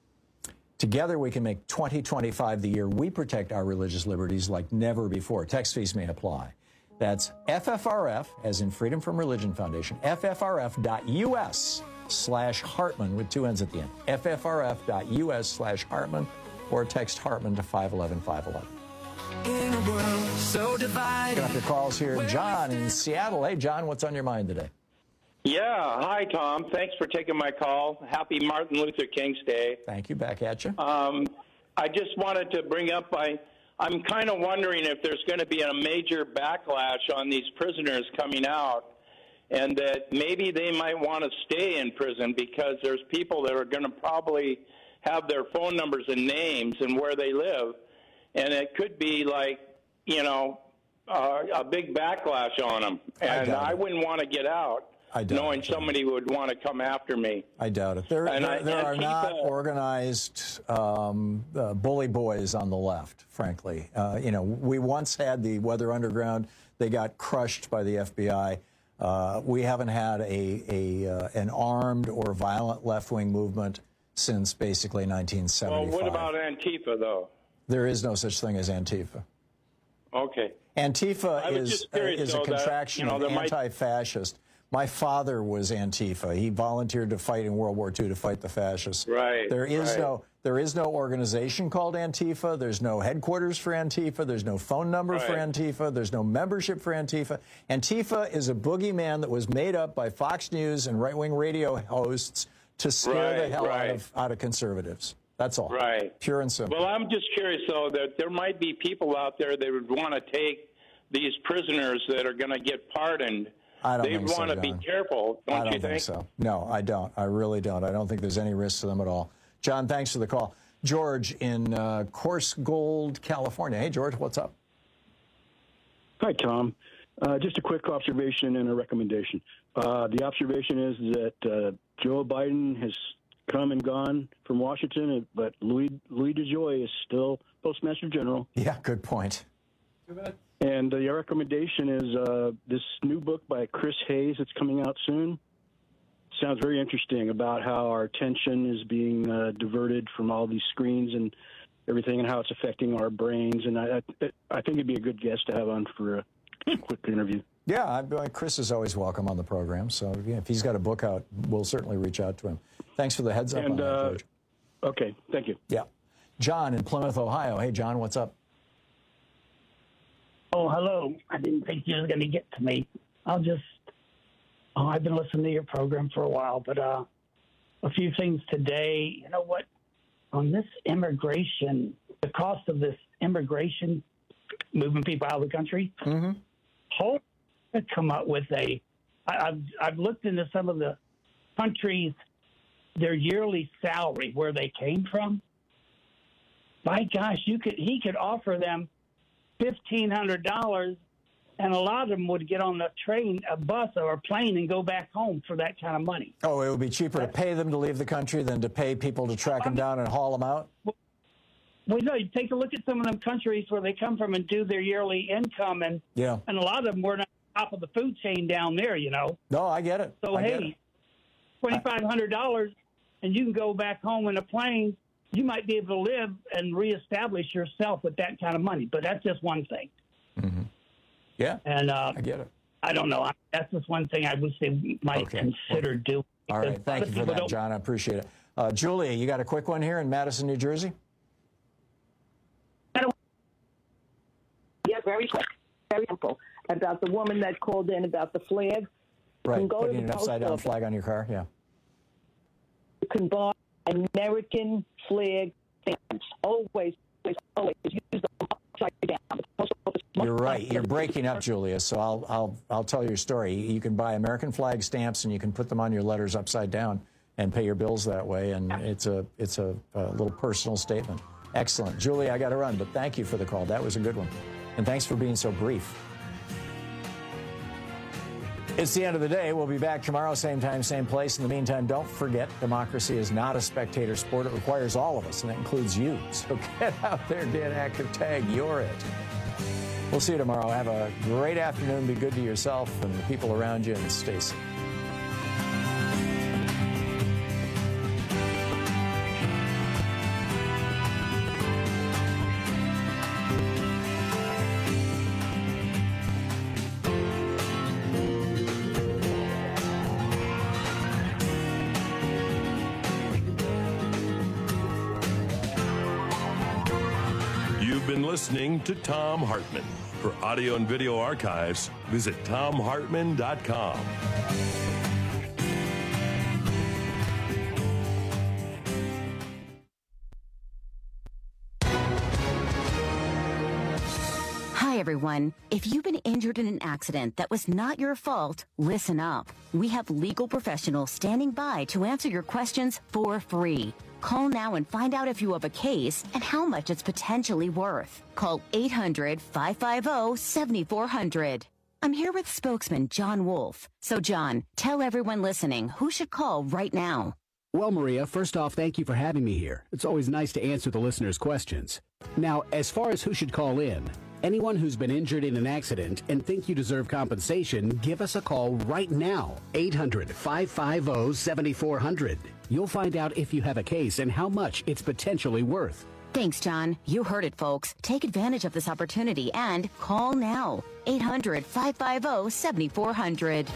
Together, we can make twenty twenty-five the year we protect our religious liberties like never before. Text fees may apply. That's F F R F, as in Freedom from Religion Foundation, f f r f dot u s slash Hartman with two N's at the end. f f r f dot u s slash Hartman, or text Hartman to five one one, five one one. In a world so divided. Got your calls here. John in Seattle. Hey, John, what's on your mind today? Yeah. Hi, Tom. Thanks for taking my call. Happy Martin Luther King's Day. Thank you. Back at you. Um, I just wanted to bring up, I, I'm kind of wondering if there's going to be a major backlash on these prisoners coming out, and that maybe they might want to stay in prison because there's people that are going to probably have their phone numbers and names and where they live, and it could be like, you know, uh, a big backlash on them. And I, I wouldn't want to get out. Knowing it, somebody would want to come after me. I doubt it. There, there, I, there are not uh, organized um, uh, bully boys on the left, frankly. Uh, you know, we once had the Weather Underground. They got crushed by the F B I. Uh, we haven't had a, a uh, an armed or violent left-wing movement since basically nineteen seventy-five. Well, what about Antifa, though? There is no such thing as Antifa. Okay. Antifa is, curious, uh, is a though, contraction that, you know, of anti-fascist. My father was Antifa. He volunteered to fight in World War Two to fight the fascists. Right. There is right. no there is no organization called Antifa. There's no headquarters for Antifa. There's no phone number right. for Antifa. There's no membership for Antifa. Antifa is a boogeyman that was made up by Fox News and right-wing radio hosts to scare right, the hell right. out of out of conservatives. That's all. Right. Pure and simple. Well, I'm just curious, though, that there might be people out there that would want to take these prisoners that are going to get pardoned. I don't they think so, want to John. be careful, don't, I don't you think? think so. No, I don't. I really don't. I don't think there's any risk to them at all. John, thanks for the call. George in uh, Coarse Gold, California. Hey, George, what's up? Hi, Tom. Uh, just a quick observation and a recommendation. Uh, the observation is that uh, Joe Biden has come and gone from Washington, but Louis Louis DeJoy is still Postmaster General. Yeah, good point. And the recommendation is uh, this new book by Chris Hayes that's coming out soon. Sounds very interesting about how our attention is being uh, diverted from all these screens and everything, and how it's affecting our brains. And I, I, I think it'd be a good guest to have on for a quick interview. Yeah, I, Chris is always welcome on the program. So yeah, if he's got a book out, we'll certainly reach out to him. Thanks for the heads up And, on that, uh, George. Okay, thank you. Yeah. John in Plymouth, Ohio. Hey, John, what's up? Oh, hello. I didn't think you were going to get to me. I'll just, oh, I've been listening to your program for a while, but uh, a few things today. You know what? On this immigration, the cost of this immigration, moving people out of the country, mm-hmm. hope to come up with a, I, I've, I've looked into some of the countries, their yearly salary, where they came from. My gosh, you could he could offer them fifteen hundred dollars, and a lot of them would get on the train, a bus, or a plane and go back home for that kind of money. Oh, it would be cheaper to pay them to leave the country than to pay people to track them down and haul them out? Well, no, you take a look at some of them countries where they come from and do their yearly income, and Yeah. and a lot of them were not top of the food chain down there, you know. No, I get it. So, I get it. hey, twenty-five hundred dollars, and you can go back home in a plane. You might be able to live and reestablish yourself with that kind of money, but that's just one thing. Mm-hmm. Yeah, and uh, I get it. I don't know. I, that's just one thing I would say we might Okay. consider doing. All right, thank you for that, John. I appreciate it. Uh, Julia, you got a quick one here in Madison, New Jersey? Yeah, very quick, very simple. About the woman that called in about the flag. You Right, can go putting to an the post upside-down office. flag on your car, yeah. You can buy American flag stamps. Always, always, always use them upside down. The post office must You're right. not- You're breaking up, Julia, so I'll, I'll, I'll tell your story. You can buy American flag stamps, and you can put them on your letters upside down and pay your bills that way, and it's a, it's a, a little personal statement. Excellent. Julia, I got to run, but thank you for the call. That was a good one. And thanks for being so brief. It's the end of the day. We'll be back tomorrow, same time, same place. In the meantime, don't forget, democracy is not a spectator sport. It requires all of us, and that includes you. So get out there, get active, tag, you're it. We'll see you tomorrow. Have a great afternoon. Be good to yourself and the people around you, and stay safe. You've been listening to Thom Hartmann. For audio and video archives, visit thom hartmann dot com. Hi, everyone. If you've been injured in an accident that was not your fault, listen up. We have legal professionals standing by to answer your questions for free. Call now and find out if you have a case and how much it's potentially worth. Call eight hundred, five five zero, seven four zero zero. I'm here with spokesman John Wolf. So, John, tell everyone listening who should call right now. Well, Maria, first off, thank you for having me here. It's always nice to answer the listeners' questions. Now, as far as who should call in, anyone who's been injured in an accident and think you deserve compensation, give us a call right now. eight hundred, five five zero, seven four zero zero. You'll find out if you have a case and how much it's potentially worth. Thanks, John. You heard it, folks. Take advantage of this opportunity and call now. eight hundred, five five zero, seven four zero zero.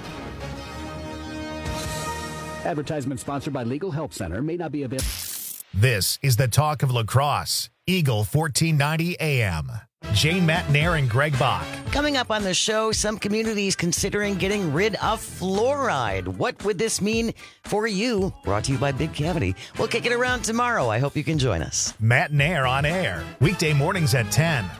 Advertisement sponsored by Legal Help Center may not be available. This is the talk of lacrosse. Eagle fourteen ninety A M. Jane Matnair and Greg Bach. Coming up on the show, some communities considering getting rid of fluoride. What would this mean for you? Brought to you by Big Cavity. We'll kick it around tomorrow. I hope you can join us. Matnair on air. Weekday mornings at ten.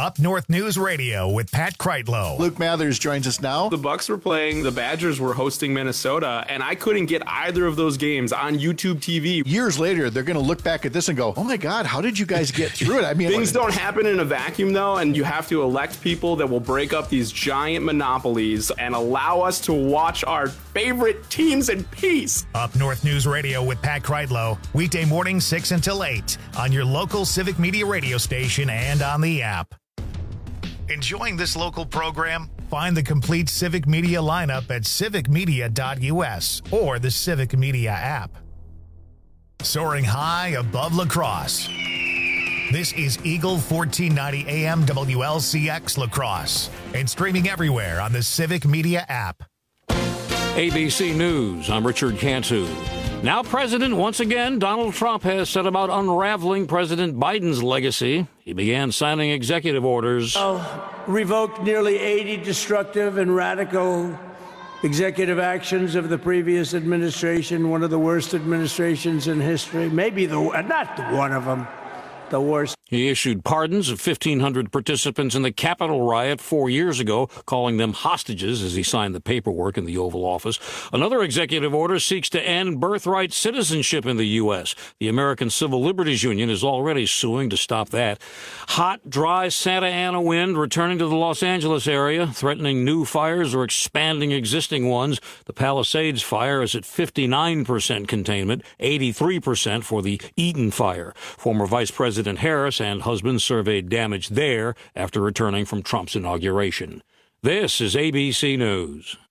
Up North News Radio with Pat Kreitlow. Luke Mathers joins us now. The Bucks were playing, the Badgers were hosting Minnesota, and I couldn't get either of those games on YouTube T V. Years later, they're going to look back at this and go, oh my God, how did you guys get through it? I mean, things don't happen in a vacuum, though, and you have to elect people that will break up these giant monopolies and allow us to watch our favorite teams in peace. Up North News Radio with Pat Kreitlow, weekday morning six until eight on your local Civic Media radio station and on the app. Enjoying this local program? Find the complete Civic Media lineup at civic media dot u s or the Civic Media app. Soaring high above La Crosse. This is Eagle fourteen ninety A M W L C X La Crosse and streaming everywhere on the Civic Media app. A B C News, I'm Richard Cantu. Now president once again, Donald Trump has set about unraveling President Biden's legacy. He began signing executive orders. Oh, revoked nearly eighty destructive and radical executive actions of the previous administration, one of the worst administrations in history, maybe the, not the one of them, the worst. He issued pardons of fifteen hundred participants in the Capitol riot four years ago, calling them hostages as he signed the paperwork in the Oval Office. Another executive order seeks to end birthright citizenship in the U S. The American Civil Liberties Union is already suing to stop that. Hot, dry Santa Ana wind returning to the Los Angeles area, threatening new fires or expanding existing ones. The Palisades fire is at fifty-nine percent containment, eighty-three percent for the Eaton fire. Former Vice President Harris and husband surveyed damage there after returning from Trump's inauguration. This is A B C News.